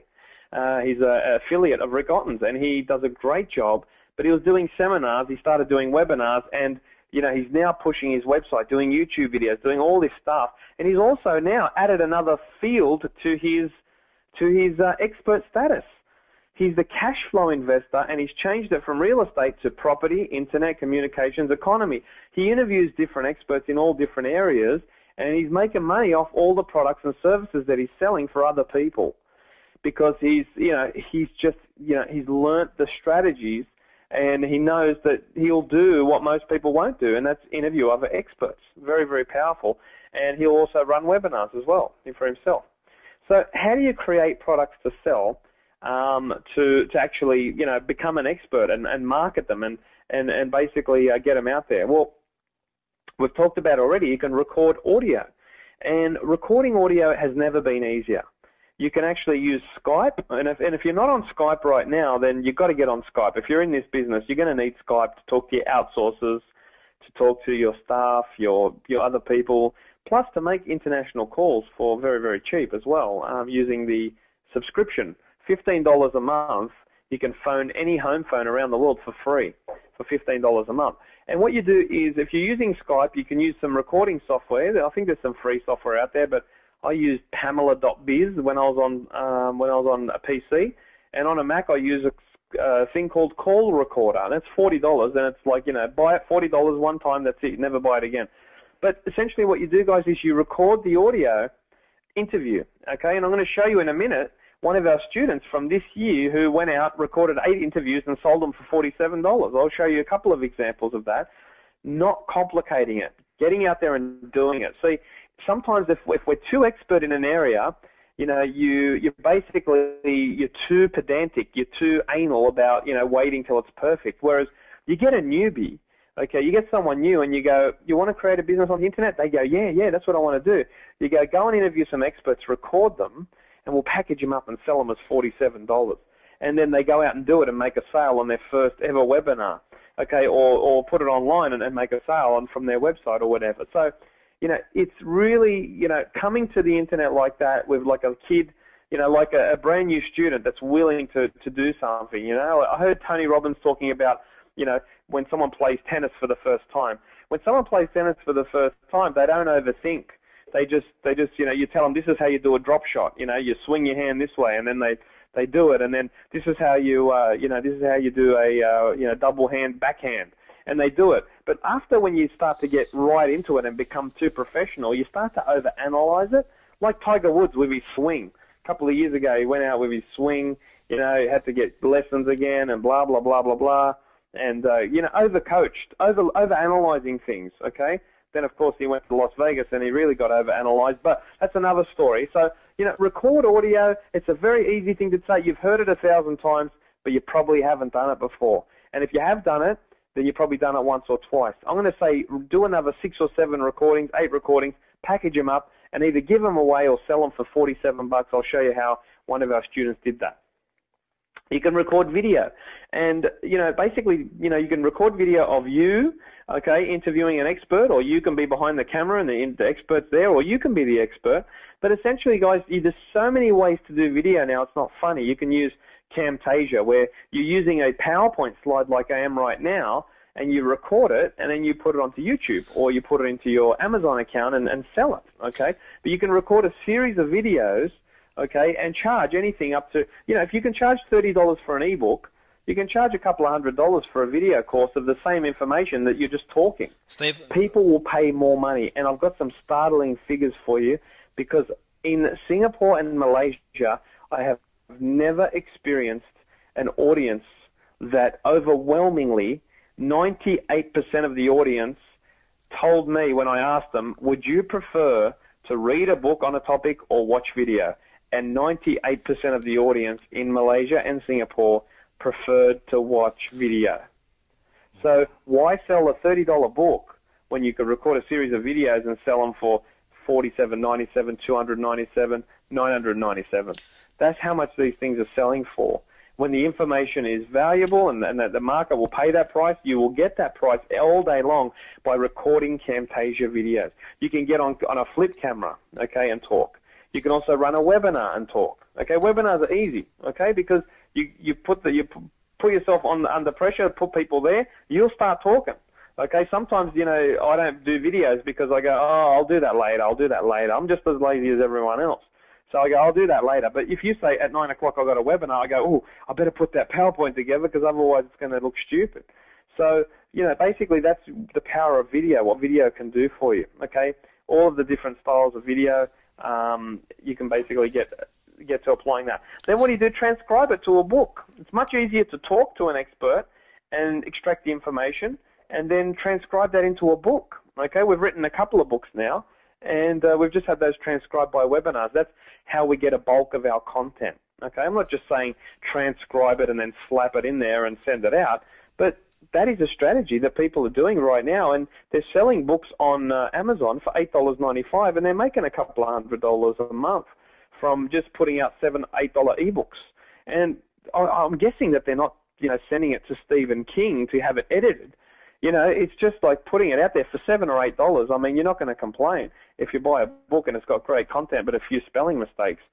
UK. He's an affiliate of Rick Otten's, and he does a great job, but he was doing seminars, he started doing webinars, and he's now pushing his website, doing YouTube videos, doing all this stuff, and he's also now added another field to his expert status. He's the cash flow investor, and he's changed it from real estate to property, internet, communications, economy. He interviews different experts in all different areas, and he's making money off all the products and services that he's selling for other people, because he's learnt the strategies. And he knows that he'll do what most people won't do, and that's interview other experts. Very, very powerful. And he'll also run webinars as well for himself. So how do you create products to sell to actually, become an expert and market them and basically get them out there? Well, we've talked about already, you can record audio. And recording audio has never been easier. You can actually use Skype, and if you're not on Skype right now, then you've got to get on Skype. If you're in this business, you're going to need Skype to talk to your outsourcers, to talk to your staff, your other people, plus to make international calls for very, very cheap as well, using the subscription. $15 a month, you can phone any home phone around the world for free for $15 a month. And what you do is, if you're using Skype, you can use some recording software. I think there's some free software out there, but I used Pamela.biz when I was on a PC, and on a Mac I use a thing called Call Recorder, and that's $40, and it's like, buy it $40 one time, that's it, never buy it again. But essentially what you do, guys, is you record the audio interview, okay? And I'm going to show you in a minute one of our students from this year who went out, recorded 8 interviews and sold them for $47. I'll show you a couple of examples of that. Not complicating it, getting out there and doing it. See, sometimes if we're too expert in an area, you're too pedantic, you're too anal about, waiting till it's perfect. Whereas you get a newbie, okay, you get someone new and you go, you want to create a business on the internet? They go, yeah, that's what I want to do. You go and interview some experts, record them, and we'll package them up and sell them as $47. And then they go out and do it and make a sale on their first ever webinar, okay, or put it online and make a sale from their website or whatever. So, it's really, coming to the internet like that with like a kid, like a brand new student that's willing to do something. I heard Tony Robbins talking about, when someone plays tennis for the first time. When someone plays tennis for the first time, they don't overthink. They just, you tell them this is how you do a drop shot. You swing your hand this way, and then they do it, and then this is how you, this is how you do a, double hand backhand. And they do it. But after, when you start to get right into it and become too professional, you start to overanalyze it, like Tiger Woods with his swing. A couple of years ago, he went out with his swing, he had to get lessons again and blah, blah, blah, blah, blah, and, overcoached, overanalyzing things, okay? Then, of course, he went to Las Vegas and he really got overanalyzed, but that's another story. So, record audio, it's a very easy thing to say. You've heard it 1,000 times, but you probably haven't done it before. And if you have done it, then you've probably done it once or twice. I'm going to say do another 6 or 7 recordings, 8 recordings, package them up, and either give them away or sell them for $47. I'll show you how one of our students did that. You can record video, and basically, you can record video of you, okay, interviewing an expert, or you can be behind the camera and the expert's there, or you can be the expert. But essentially, guys, there's so many ways to do video now. It's not funny. You can use Camtasia, where you're using a PowerPoint slide like I am right now, and you record it, and then you put it onto YouTube, or you put it into your Amazon account and sell it, okay? But you can record a series of videos, okay, and charge anything up to, if you can charge $30 for an ebook, you can charge a couple of $100 for a video course of the same information that you're just talking. Steve? People will pay more money, and I've got some startling figures for you, because in Singapore and Malaysia, I have never experienced an audience that overwhelmingly 98% of the audience told me when I asked them, would you prefer to read a book on a topic or watch video? And 98% of the audience in Malaysia and Singapore preferred to watch video. So why sell a $30 book when you could record a series of videos and sell them for $47.97, $297, $997? That's how much these things are selling for. When the information is valuable and that the market will pay that price, you will get that price all day long by recording Camtasia videos. You can get on a flip camera, okay, and talk. You can also run a webinar and talk. Okay, webinars are easy, okay, because you put yourself under pressure, put people there, you'll start talking. Okay, sometimes, I don't do videos because I go, I'll do that later. I'm just as lazy as everyone else. So I go, I'll do that later. But if you say at 9 o'clock I've got a webinar, I go, I better put that PowerPoint together because otherwise it's going to look stupid. So, basically that's the power of video, what video can do for you, okay? All of the different styles of video, you can basically get to applying that. Then what do? Transcribe it to a book. It's much easier to talk to an expert and extract the information and then transcribe that into a book, okay? We've written a couple of books now, and we've just had those transcribed by webinars. That's how we get a bulk of our content, okay? I'm not just saying transcribe it and then slap it in there and send it out, but that is a strategy that people are doing right now, and they're selling books on Amazon for $8.95, and they're making a couple of $100 a month from just putting out $7, $8 ebooks. And I'm guessing that they're not, sending it to Stephen King to have it edited. It's just like putting it out there for $7 or $8. I mean, you're not going to complain if you buy a book and it's got great content but a few spelling mistakes.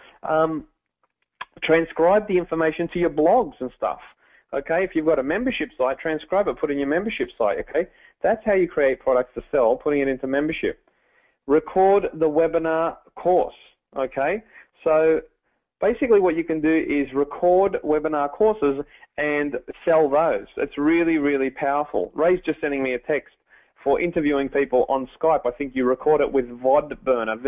Transcribe the information to your blogs and stuff. Okay, if you've got a membership site, transcribe it, put it in your membership site. Okay, that's how you create products to sell, putting it into membership. record the webinar course, okay? So basically what you can do is record webinar courses and sell those. It's really, really powerful. Ray's just sending me a text for interviewing people on Skype. I think you record it with VodBurner,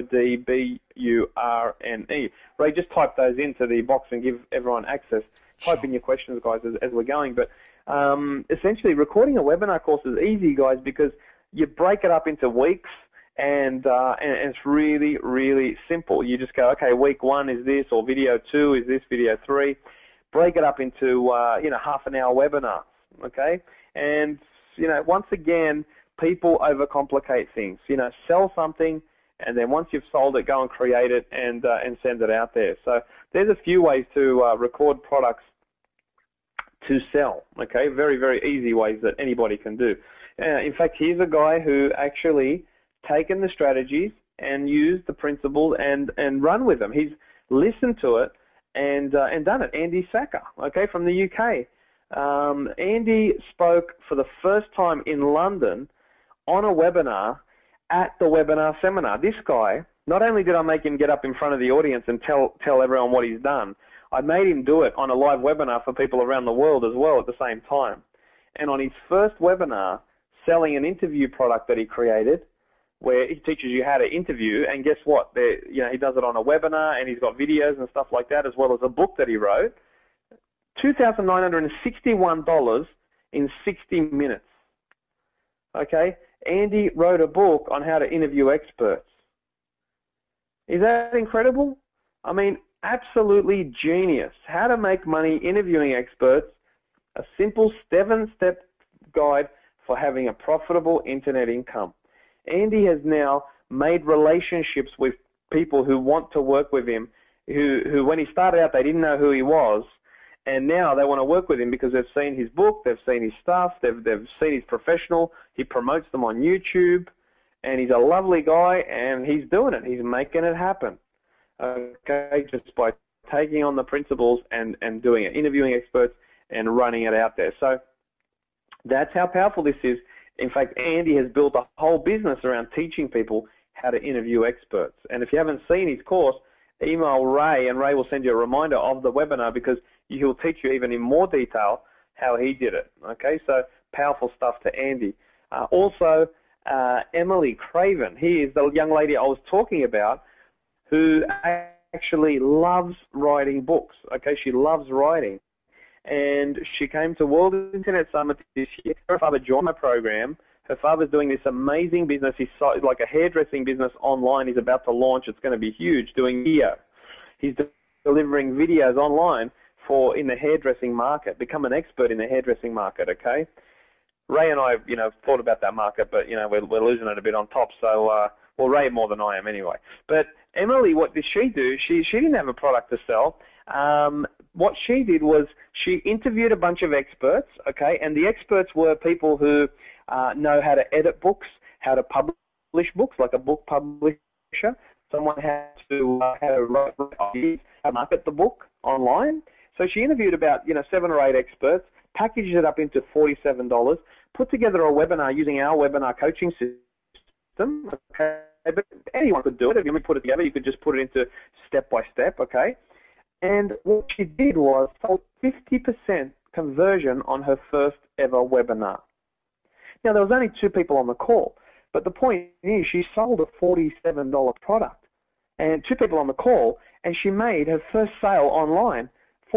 VODBURNE. Ray, just type those into the box and give everyone access. Type in your questions, guys, as we're going. But essentially, recording a webinar course is easy, guys, because you break it up into weeks, and it's really, really simple. You just go, okay, week 1 is this, or video 2 is this, video 3. Break it up into half an hour webinars, okay? And once again, people overcomplicate things. Sell something, and then once you've sold it, go and create it and send it out there. So there's a few ways to record products to sell, okay? Very, very easy ways that anybody can do. In fact, here's a guy who actually taken the strategies and used the principles and run with them. He's listened to it and done it. Andy Sacker, okay, from the UK. Andy spoke for the first time in London on a webinar at the webinar seminar. This guy, not only did I make him get up in front of the audience and tell everyone what he's done, I made him do it on a live webinar for people around the world as well at the same time. And on his first webinar, selling an interview product that he created, where he teaches you how to interview, and guess what? He does it on a webinar, and he's got videos and stuff like that, as well as a book that he wrote. $2,961 in 60 minutes. Okay? Andy wrote a book on how to interview experts. Is that incredible? I mean, absolutely genius. How to make money interviewing experts, a simple 7-step guide for having a profitable internet income. Andy has now made relationships with people who want to work with him, who when he started out, they didn't know who he was, and now they want to work with him because they've seen his book, they've seen his stuff, they've seen his professional, he promotes them on YouTube, and he's a lovely guy, and he's doing it. He's making it happen, okay, just by taking on the principles and doing it, interviewing experts and running it out there. So that's how powerful this is. In fact, Andy has built a whole business around teaching people how to interview experts. And if you haven't seen his course, email Ray, and Ray will send you a reminder of the webinar because he'll teach you even in more detail how he did it. Okay, so powerful stuff to Andy. Also, Emily Craven. He is the young lady I was talking about who actually loves writing books. Okay, she loves writing. And she came to World Internet Summit this year. Her father joined my program. Her father's doing this amazing business. He's like a hairdressing business online. He's about to launch. It's going to be huge, doing video. He's delivering videos online in the hairdressing market. Become an expert in the hairdressing market, okay? Ray and I, thought about that market, but, we're losing it a bit on top. So, Ray more than I am anyway. But Emily, what did she do? She didn't have a product to sell. What she did was she interviewed a bunch of experts, okay, and the experts were people who know how to edit books, how to publish books, like a book publisher. Someone had to write ideas, how to market the book online. So she interviewed about 7 or 8 experts, packaged it up into $47, put together a webinar using our webinar coaching system. Okay, but anyone could do it. If you put it together, you could just put it into step by step. Okay. And what she did was sold 50% conversion on her first ever webinar. Now, there was only 2 people on the call, but the point is she sold a $47 product and 2 people on the call, and she made her first sale online,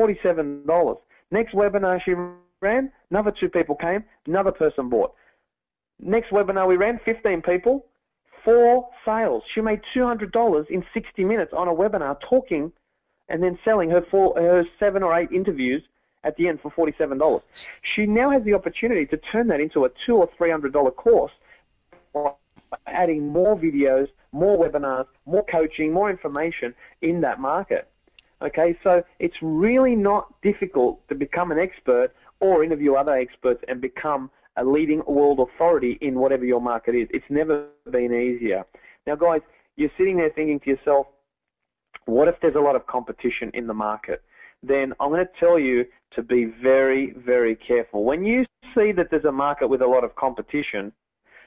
$47. Next webinar she ran, another 2 people came, another person bought. Next webinar we ran, 15 people, 4 sales. She made $200 in 60 minutes on a webinar talking and then selling her 7 or 8 interviews at the end for $47. She now has the opportunity to turn that into a $200 or $300 course by adding more videos, more webinars, more coaching, more information in that market. Okay, so it's really not difficult to become an expert or interview other experts and become a leading world authority in whatever your market is. It's never been easier. Now, guys, you're sitting there thinking to yourself, what if there's a lot of competition in the market? Then I'm going to tell you to be very, very careful. When you see that there's a market with a lot of competition,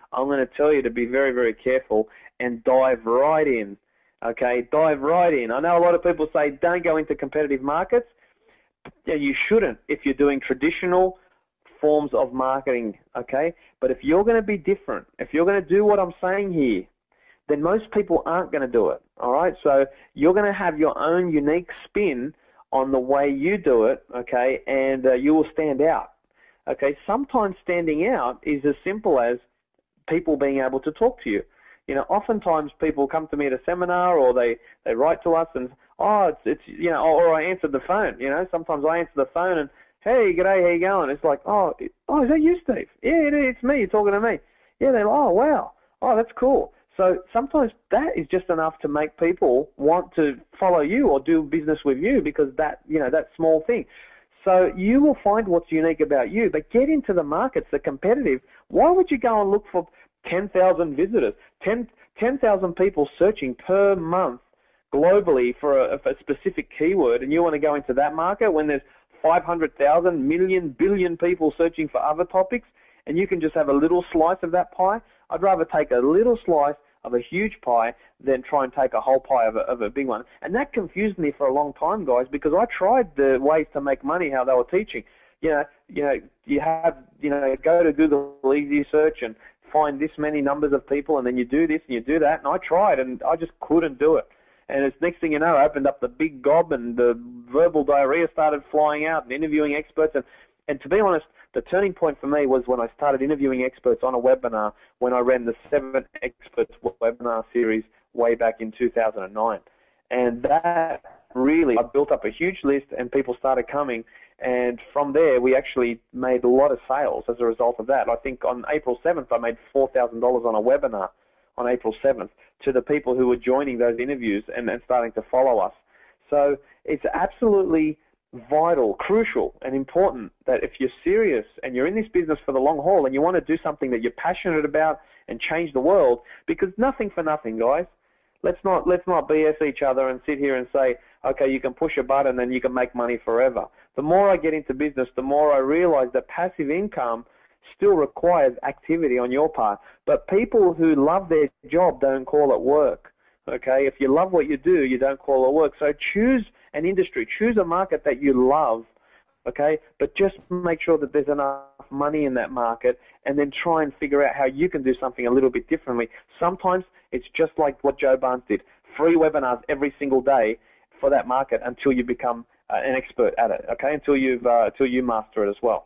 I'm going to tell you to be very, very careful and dive right in. Okay, dive right in. I know a lot of people say don't go into competitive markets. Yeah, you shouldn't if you're doing traditional forms of marketing, okay? But if you're going to be different, if you're going to do what I'm saying here, then most people aren't going to do it, all right? So you're going to have your own unique spin on the way you do it, okay, and you will stand out, okay? Sometimes standing out is as simple as people being able to talk to you. You know, oftentimes people come to me at a seminar or they write to us and, it's you know, or I answered the phone, you know. Sometimes I answer the phone and, hey, g'day, how you going? It's like, is that you, Steve? Yeah, it's me. You're talking to me. Yeah, they're like, oh, wow. Oh, that's cool. So sometimes that is just enough to make people want to follow you or do business with you because that small thing. So you will find what's unique about you, but get into the markets, the competitive. Why would you go and look for 10,000 visitors, 10,000 people searching per month globally for a specific keyword, and you want to go into that market when there's 500,000, million, billion people searching for other topics, and you can just have a little slice of that pie? I'd rather take a little slice of a huge pie than try and take a whole pie of a big one. And that confused me for a long time, guys, because I tried the ways to make money how they were teaching. You go to Google Easy Search and find this many numbers of people, and then you do this and you do that. And I tried, and I just couldn't do it. And it's next thing you know, I opened up the big gob, and the verbal diarrhea started flying out, and interviewing experts. And to be honest, the turning point for me was when I started interviewing experts on a webinar when I ran the 7 Experts webinar series way back in 2009. And that really, I built up a huge list, and people started coming. And from there, we actually made a lot of sales as a result of that. I think on April 7th, I made $4,000 on a webinar on April 7th to the people who were joining those interviews and starting to follow us. So it's absolutely vital, crucial, and important that if you're serious and you're in this business for the long haul and you want to do something that you're passionate about and change the world, because nothing for nothing, guys. Let's not BS each other and sit here and say, okay, you can push a button and you can make money forever. The more I get into business, the more I realize that passive income still requires activity on your part. But people who love their job don't call it work. Okay, if you love what you do, you don't call it work. So choose an industry, choose a market that you love, okay, but just make sure that there's enough money in that market, and then try and figure out how you can do something a little bit differently. Sometimes it's just like what Joe Barnes did, free webinars every single day for that market until you become an expert at it, okay, until you master it as well.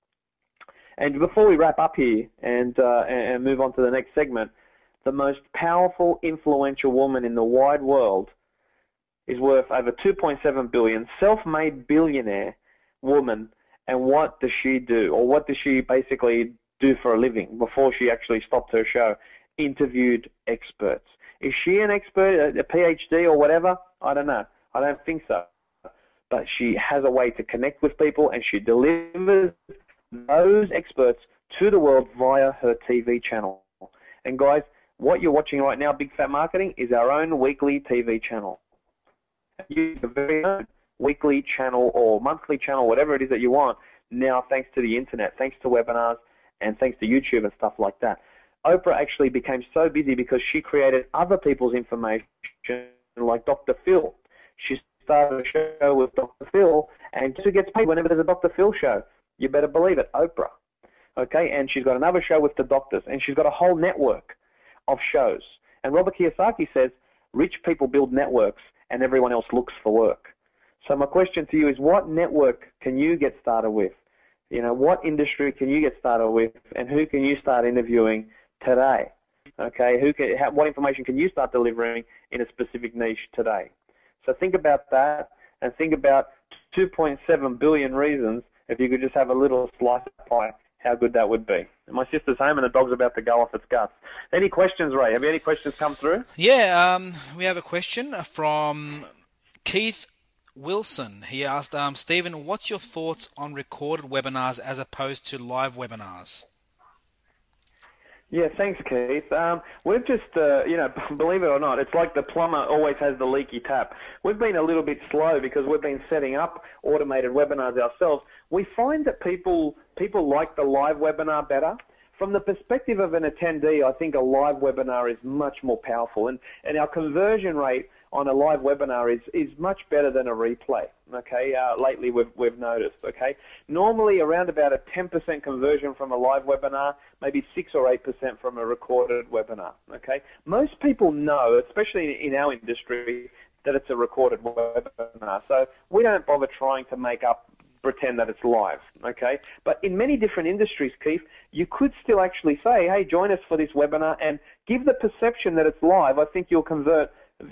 And before we wrap up here and move on to the next segment, the most powerful, influential woman in the wide world is worth over $2.7 billion, self-made billionaire woman. And what does she do? Or what does she basically do for a living before she actually stopped her show? Interviewed experts. Is she an expert, a PhD or whatever? I don't know. I don't think so. But she has a way to connect with people, and she delivers those experts to the world via her TV channel. And guys, what you're watching right now, Big Fat Marketing, is our own weekly TV channel. You have a very own weekly channel or monthly channel, whatever it is that you want, now thanks to the internet, thanks to webinars, and thanks to YouTube and stuff like that. Oprah actually became so busy because she created other people's information, like Dr. Phil. She started a show with Dr. Phil, and she gets paid whenever there's a Dr. Phil show. You better believe it, Oprah. Okay, and she's got another show with the doctors, and she's got a whole network of shows. And Robert Kiyosaki says, rich people build networks, and everyone else looks for work. So my question to you is, what network can you get started with? You know, what industry can you get started with, and who can you start interviewing today? Okay, what information can you start delivering in a specific niche today? So think about that, and think about 2.7 billion reasons if you could just have a little slice of pie, how good that would be. And my sister's home, and the dog's about to go off its guts. Any questions, Ray? Have you any questions come through? Yeah, we have a question from Keith Wilson. He asked, Stephen, what's your thoughts on recorded webinars as opposed to live webinars? Yeah, thanks, Keith. We've just, believe it or not, it's like the plumber always has the leaky tap. We've been a little bit slow because we've been setting up automated webinars ourselves. We find that people like the live webinar better, from the perspective of an attendee, I think a live webinar is much more powerful, and our conversion rate on a live webinar is much better than a replay. Okay, lately we've noticed. Okay, normally around about a 10% conversion from a live webinar, maybe 6 or 8% from a recorded webinar. Okay, most people know, especially in our industry, that it's a recorded webinar, so we don't bother trying to pretend that it's live, okay? But in many different industries, Keith, you could still actually say, hey, join us for this webinar and give the perception that it's live. I think you'll convert,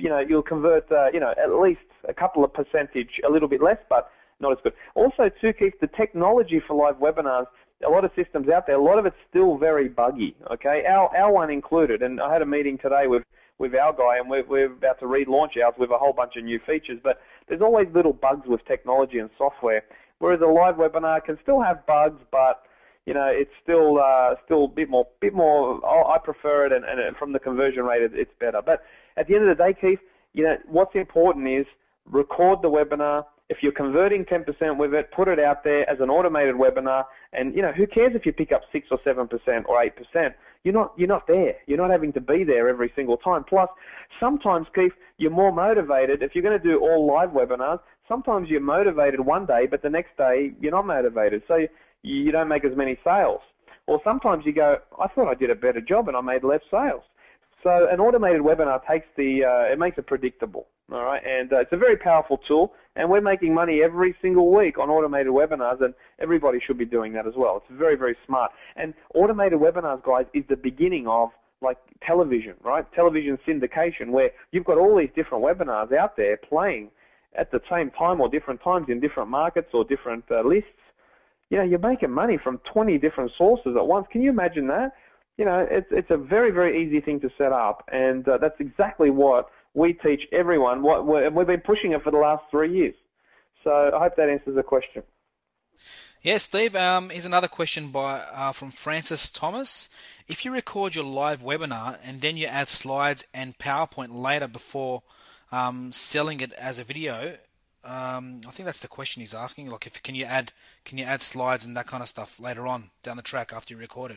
at least a couple of percentage, a little bit less, but not as good. Also, too, Keith, the technology for live webinars, a lot of systems out there, a lot of it's still very buggy, okay? Our one included, and I had a meeting today with our guy, and we're about to relaunch ours with a whole bunch of new features, but there's always little bugs with technology and software. Whereas a live webinar can still have bugs, but it's still a bit more. I prefer it, and from the conversion rate, it's better. But at the end of the day, Keith, what's important is record the webinar. If you're converting 10% with it, put it out there as an automated webinar, and who cares if you pick up 6 or 7% or 8%? You're not there. You're not having to be there every single time. Plus, sometimes, Keith, you're more motivated if you're going to do all live webinars. Sometimes you're motivated one day, but the next day you're not motivated, so you don't make as many sales. Or sometimes you go, I thought I did a better job and I made less sales. So an automated webinar it makes it predictable, all right? And it's a very powerful tool, and we're making money every single week on automated webinars, and everybody should be doing that as well. It's very, very smart. And automated webinars, guys, is the beginning of like television, right? Television syndication, where you've got all these different webinars out there playing at the same time or different times in different markets or different lists. You're making money from 20 different sources at once. Can you imagine that? It's a very, very easy thing to set up, and that's exactly what we teach everyone, and we've been pushing it for the last 3 years. So I hope that answers the question. Yeah, Steve, here's another question from Francis Thomas. If you record your live webinar and then you add slides and PowerPoint later before selling it as a video, I think that's the question he's asking. Like, can you add slides and that kind of stuff later on down the track after you record it?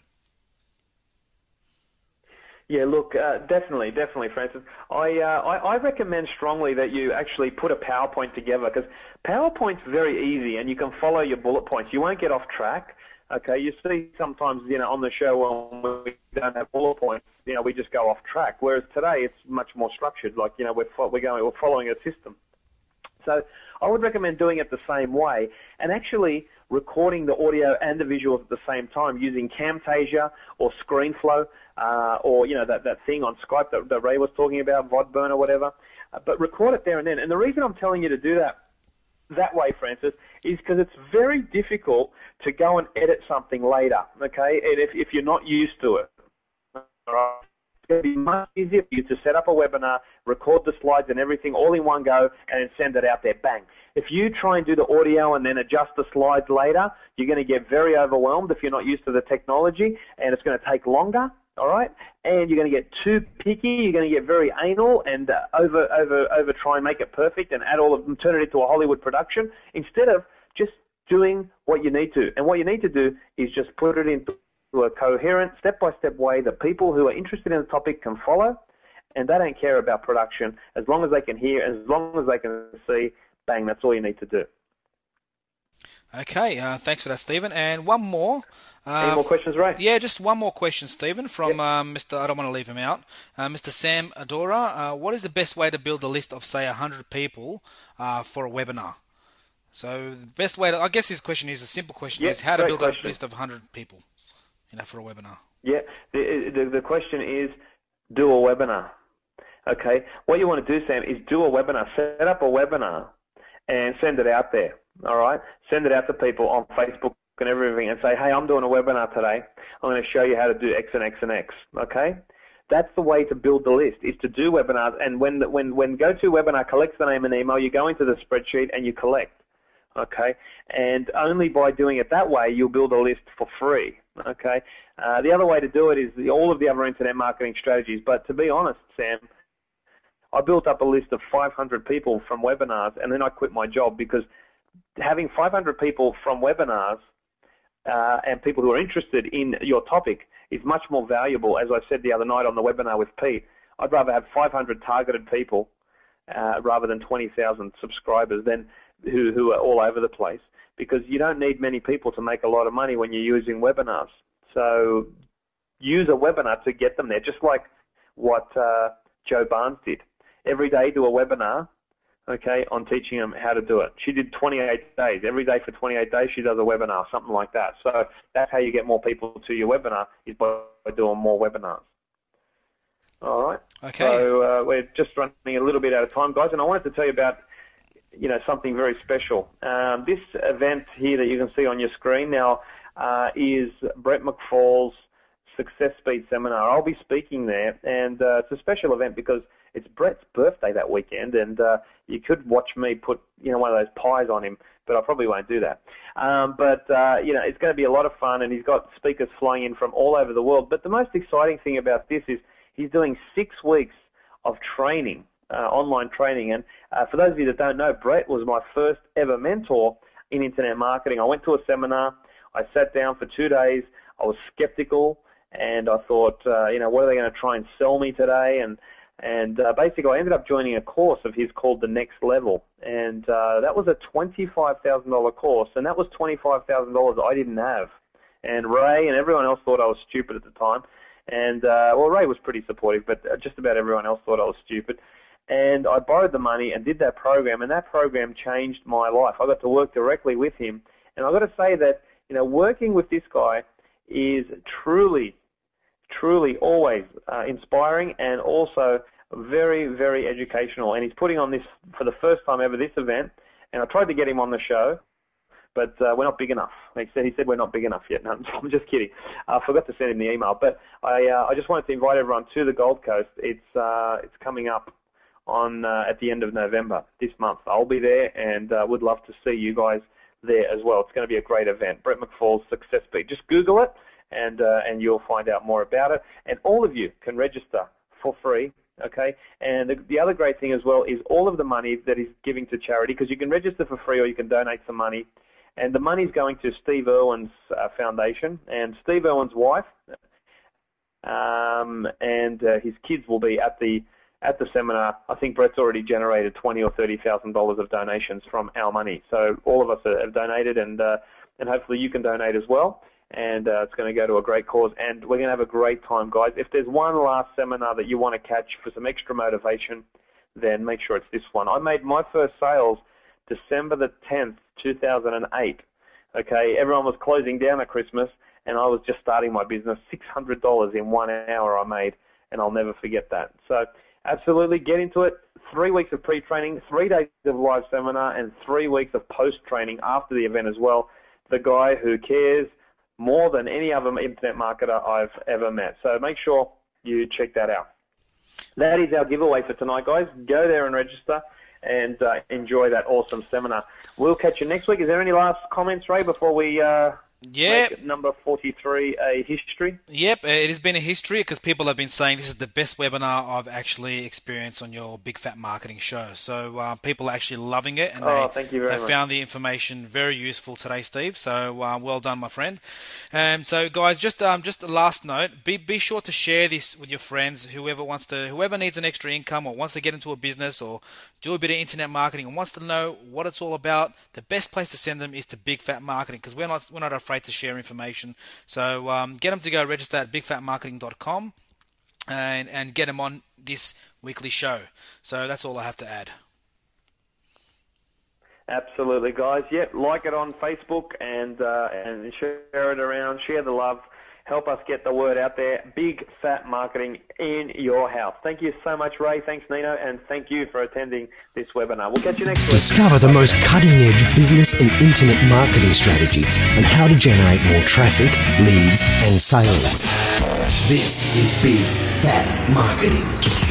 Yeah, look, definitely, Francis. I recommend strongly that you actually put a PowerPoint together, because PowerPoint's very easy and you can follow your bullet points. You won't get off track. Okay, you see sometimes, on the show when we don't have bullet points, we just go off track. Whereas today it's much more structured. Like, we're following a system. So I would recommend doing it the same way, and actually recording the audio and the visuals at the same time using Camtasia or ScreenFlow, or that thing on Skype that Ray was talking about, Vodburn or whatever. But record it there and then. And the reason I'm telling you to do that way, Francis, is because it's very difficult to go and edit something later, okay, and if you're not used to it. All right? It's going to be much easier for you to set up a webinar, record the slides and everything all in one go, and then send it out there, bang. If you try and do the audio and then adjust the slides later, you're going to get very overwhelmed if you're not used to the technology, and it's going to take longer, all right? And you're going to get too picky, you're going to get very anal and over try and make it perfect and add all of them, turn it into a Hollywood production, instead of just doing what you need to. And what you need to do is just put it into a coherent, step-by-step way that people who are interested in the topic can follow, and they don't care about production. As long as they can hear, as long as they can see, bang, that's all you need to do. Okay, thanks for that, Stephen. And one more. Any more questions, Ray? Yeah, just one more question, Stephen, from Mr. I don't want to leave him out. Mr. Sam Adora. What is the best way to build a list of, say, 100 people for a webinar? So the best way to, I guess his question is a simple question, is how to build a list of 100 people, for a webinar. Yeah, the question is, do a webinar. Okay, what you want to do, Sam, is do a webinar. Set up a webinar and send it out there. All right, send it out to people on Facebook and everything, and say, hey, I'm doing a webinar today. I'm going to show you how to do X and X and X. Okay, that's the way to build the list, is to do webinars. And when GoToWebinar collects the name and email, you go into the spreadsheet and you collect. Okay, and only by doing it that way you'll build a list for free. Okay, the other way to do it is all of the other internet marketing strategies. But to be honest, Sam, I built up a list of 500 people from webinars, and then I quit my job, because having 500 people from webinars and people who are interested in your topic is much more valuable. As I said the other night on the webinar with Pete, I'd rather have 500 targeted people rather than 20,000 subscribers who are all over the place, because you don't need many people to make a lot of money when you're using webinars. So use a webinar to get them there, just like what Joe Barnes did. Every day do a webinar, okay, on teaching them how to do it. She did 28 days. Every day for 28 days she does a webinar, something like that. So that's how you get more people to your webinar, is by doing more webinars. All right. Okay. So we're just running a little bit out of time, guys, and I wanted to tell you about something very special. This event here that you can see on your screen now is Brett McFall's Success Speed Seminar. I'll be speaking there, and it's a special event because it's Brett's birthday that weekend, and you could watch me put one of those pies on him, but I probably won't do that. It's going to be a lot of fun, and he's got speakers flying in from all over the world. But the most exciting thing about this is he's doing 6 weeks of training, online training. And for those of you that don't know, Brett was my first ever mentor in internet marketing. I went to a seminar. I sat down for 2 days. I was skeptical, and I thought, what are they going to try and sell me today? And basically, I ended up joining a course of his called The Next Level, and that was a $25,000 course, and that was $25,000 I didn't have. And Ray and everyone else thought I was stupid at the time. And, Ray was pretty supportive, but just about everyone else thought I was stupid. And I borrowed the money and did that program, and that program changed my life. I got to work directly with him. And I've got to say that, working with this guy is truly always inspiring, and also very, very educational. And he's putting on this, for the first time ever, this event. And I tried to get him on the show, but we're not big enough. He said we're not big enough yet. No, I'm just kidding. I forgot to send him the email. But I just wanted to invite everyone to the Gold Coast. It's coming up on at the end of November this month. I'll be there, and would love to see you guys there as well. It's going to be a great event. Brett McFall's Success Speed. Just Google it, and you'll find out more about it. And all of you can register for free. Okay, and the other great thing as well is all of the money that he's giving to charity, because you can register for free or you can donate some money, and the money's going to Steve Irwin's foundation, and Steve Irwin's wife and his kids will be at the seminar. I think Brett's already generated $20,000 or $30,000 of donations from our money, so all of us have donated, and hopefully you can donate as well. And it's going to go to a great cause, and we're going to have a great time, guys. If there's one last seminar that you want to catch for some extra motivation, then make sure it's this one. I made my first sales December the 10th, 2008. Okay, everyone was closing down at Christmas, and I was just starting my business. $600 in 1 hour I made, and I'll never forget that. So absolutely get into it. 3 weeks of pre-training, 3 days of live seminar, and 3 weeks of post-training after the event as well. The guy who cares more than any other internet marketer I've ever met. So make sure you check that out. That is our giveaway for tonight, guys. Go there and register and enjoy that awesome seminar. We'll catch you next week. Is there any last comments, Ray, before we make number 43 a history? Yep, it has been a history because people have been saying this is the best webinar I've actually experienced on your Big Fat Marketing Show. So people are actually loving it, and thank you very much. Found the information very useful today, Steve. So well done, my friend. So guys, just a last note: be sure to share this with your friends, whoever needs an extra income or wants to get into a business or do a bit of internet marketing and wants to know what it's all about. The best place to send them is to Big Fat Marketing, because we're not afraid to share information. So get them to go register at bigfatmarketing.com and get them on this weekly show. So that's all I have to add. Absolutely, guys. Yep, like it on Facebook and share it around. Share the love. Help us get the word out there. Big Fat Marketing in your house. Thank you so much, Ray. Thanks, Nino. And thank you for attending this webinar. We'll catch you next week. Discover the most cutting-edge business and internet marketing strategies and how to generate more traffic, leads, and sales. This is Big Fat Marketing.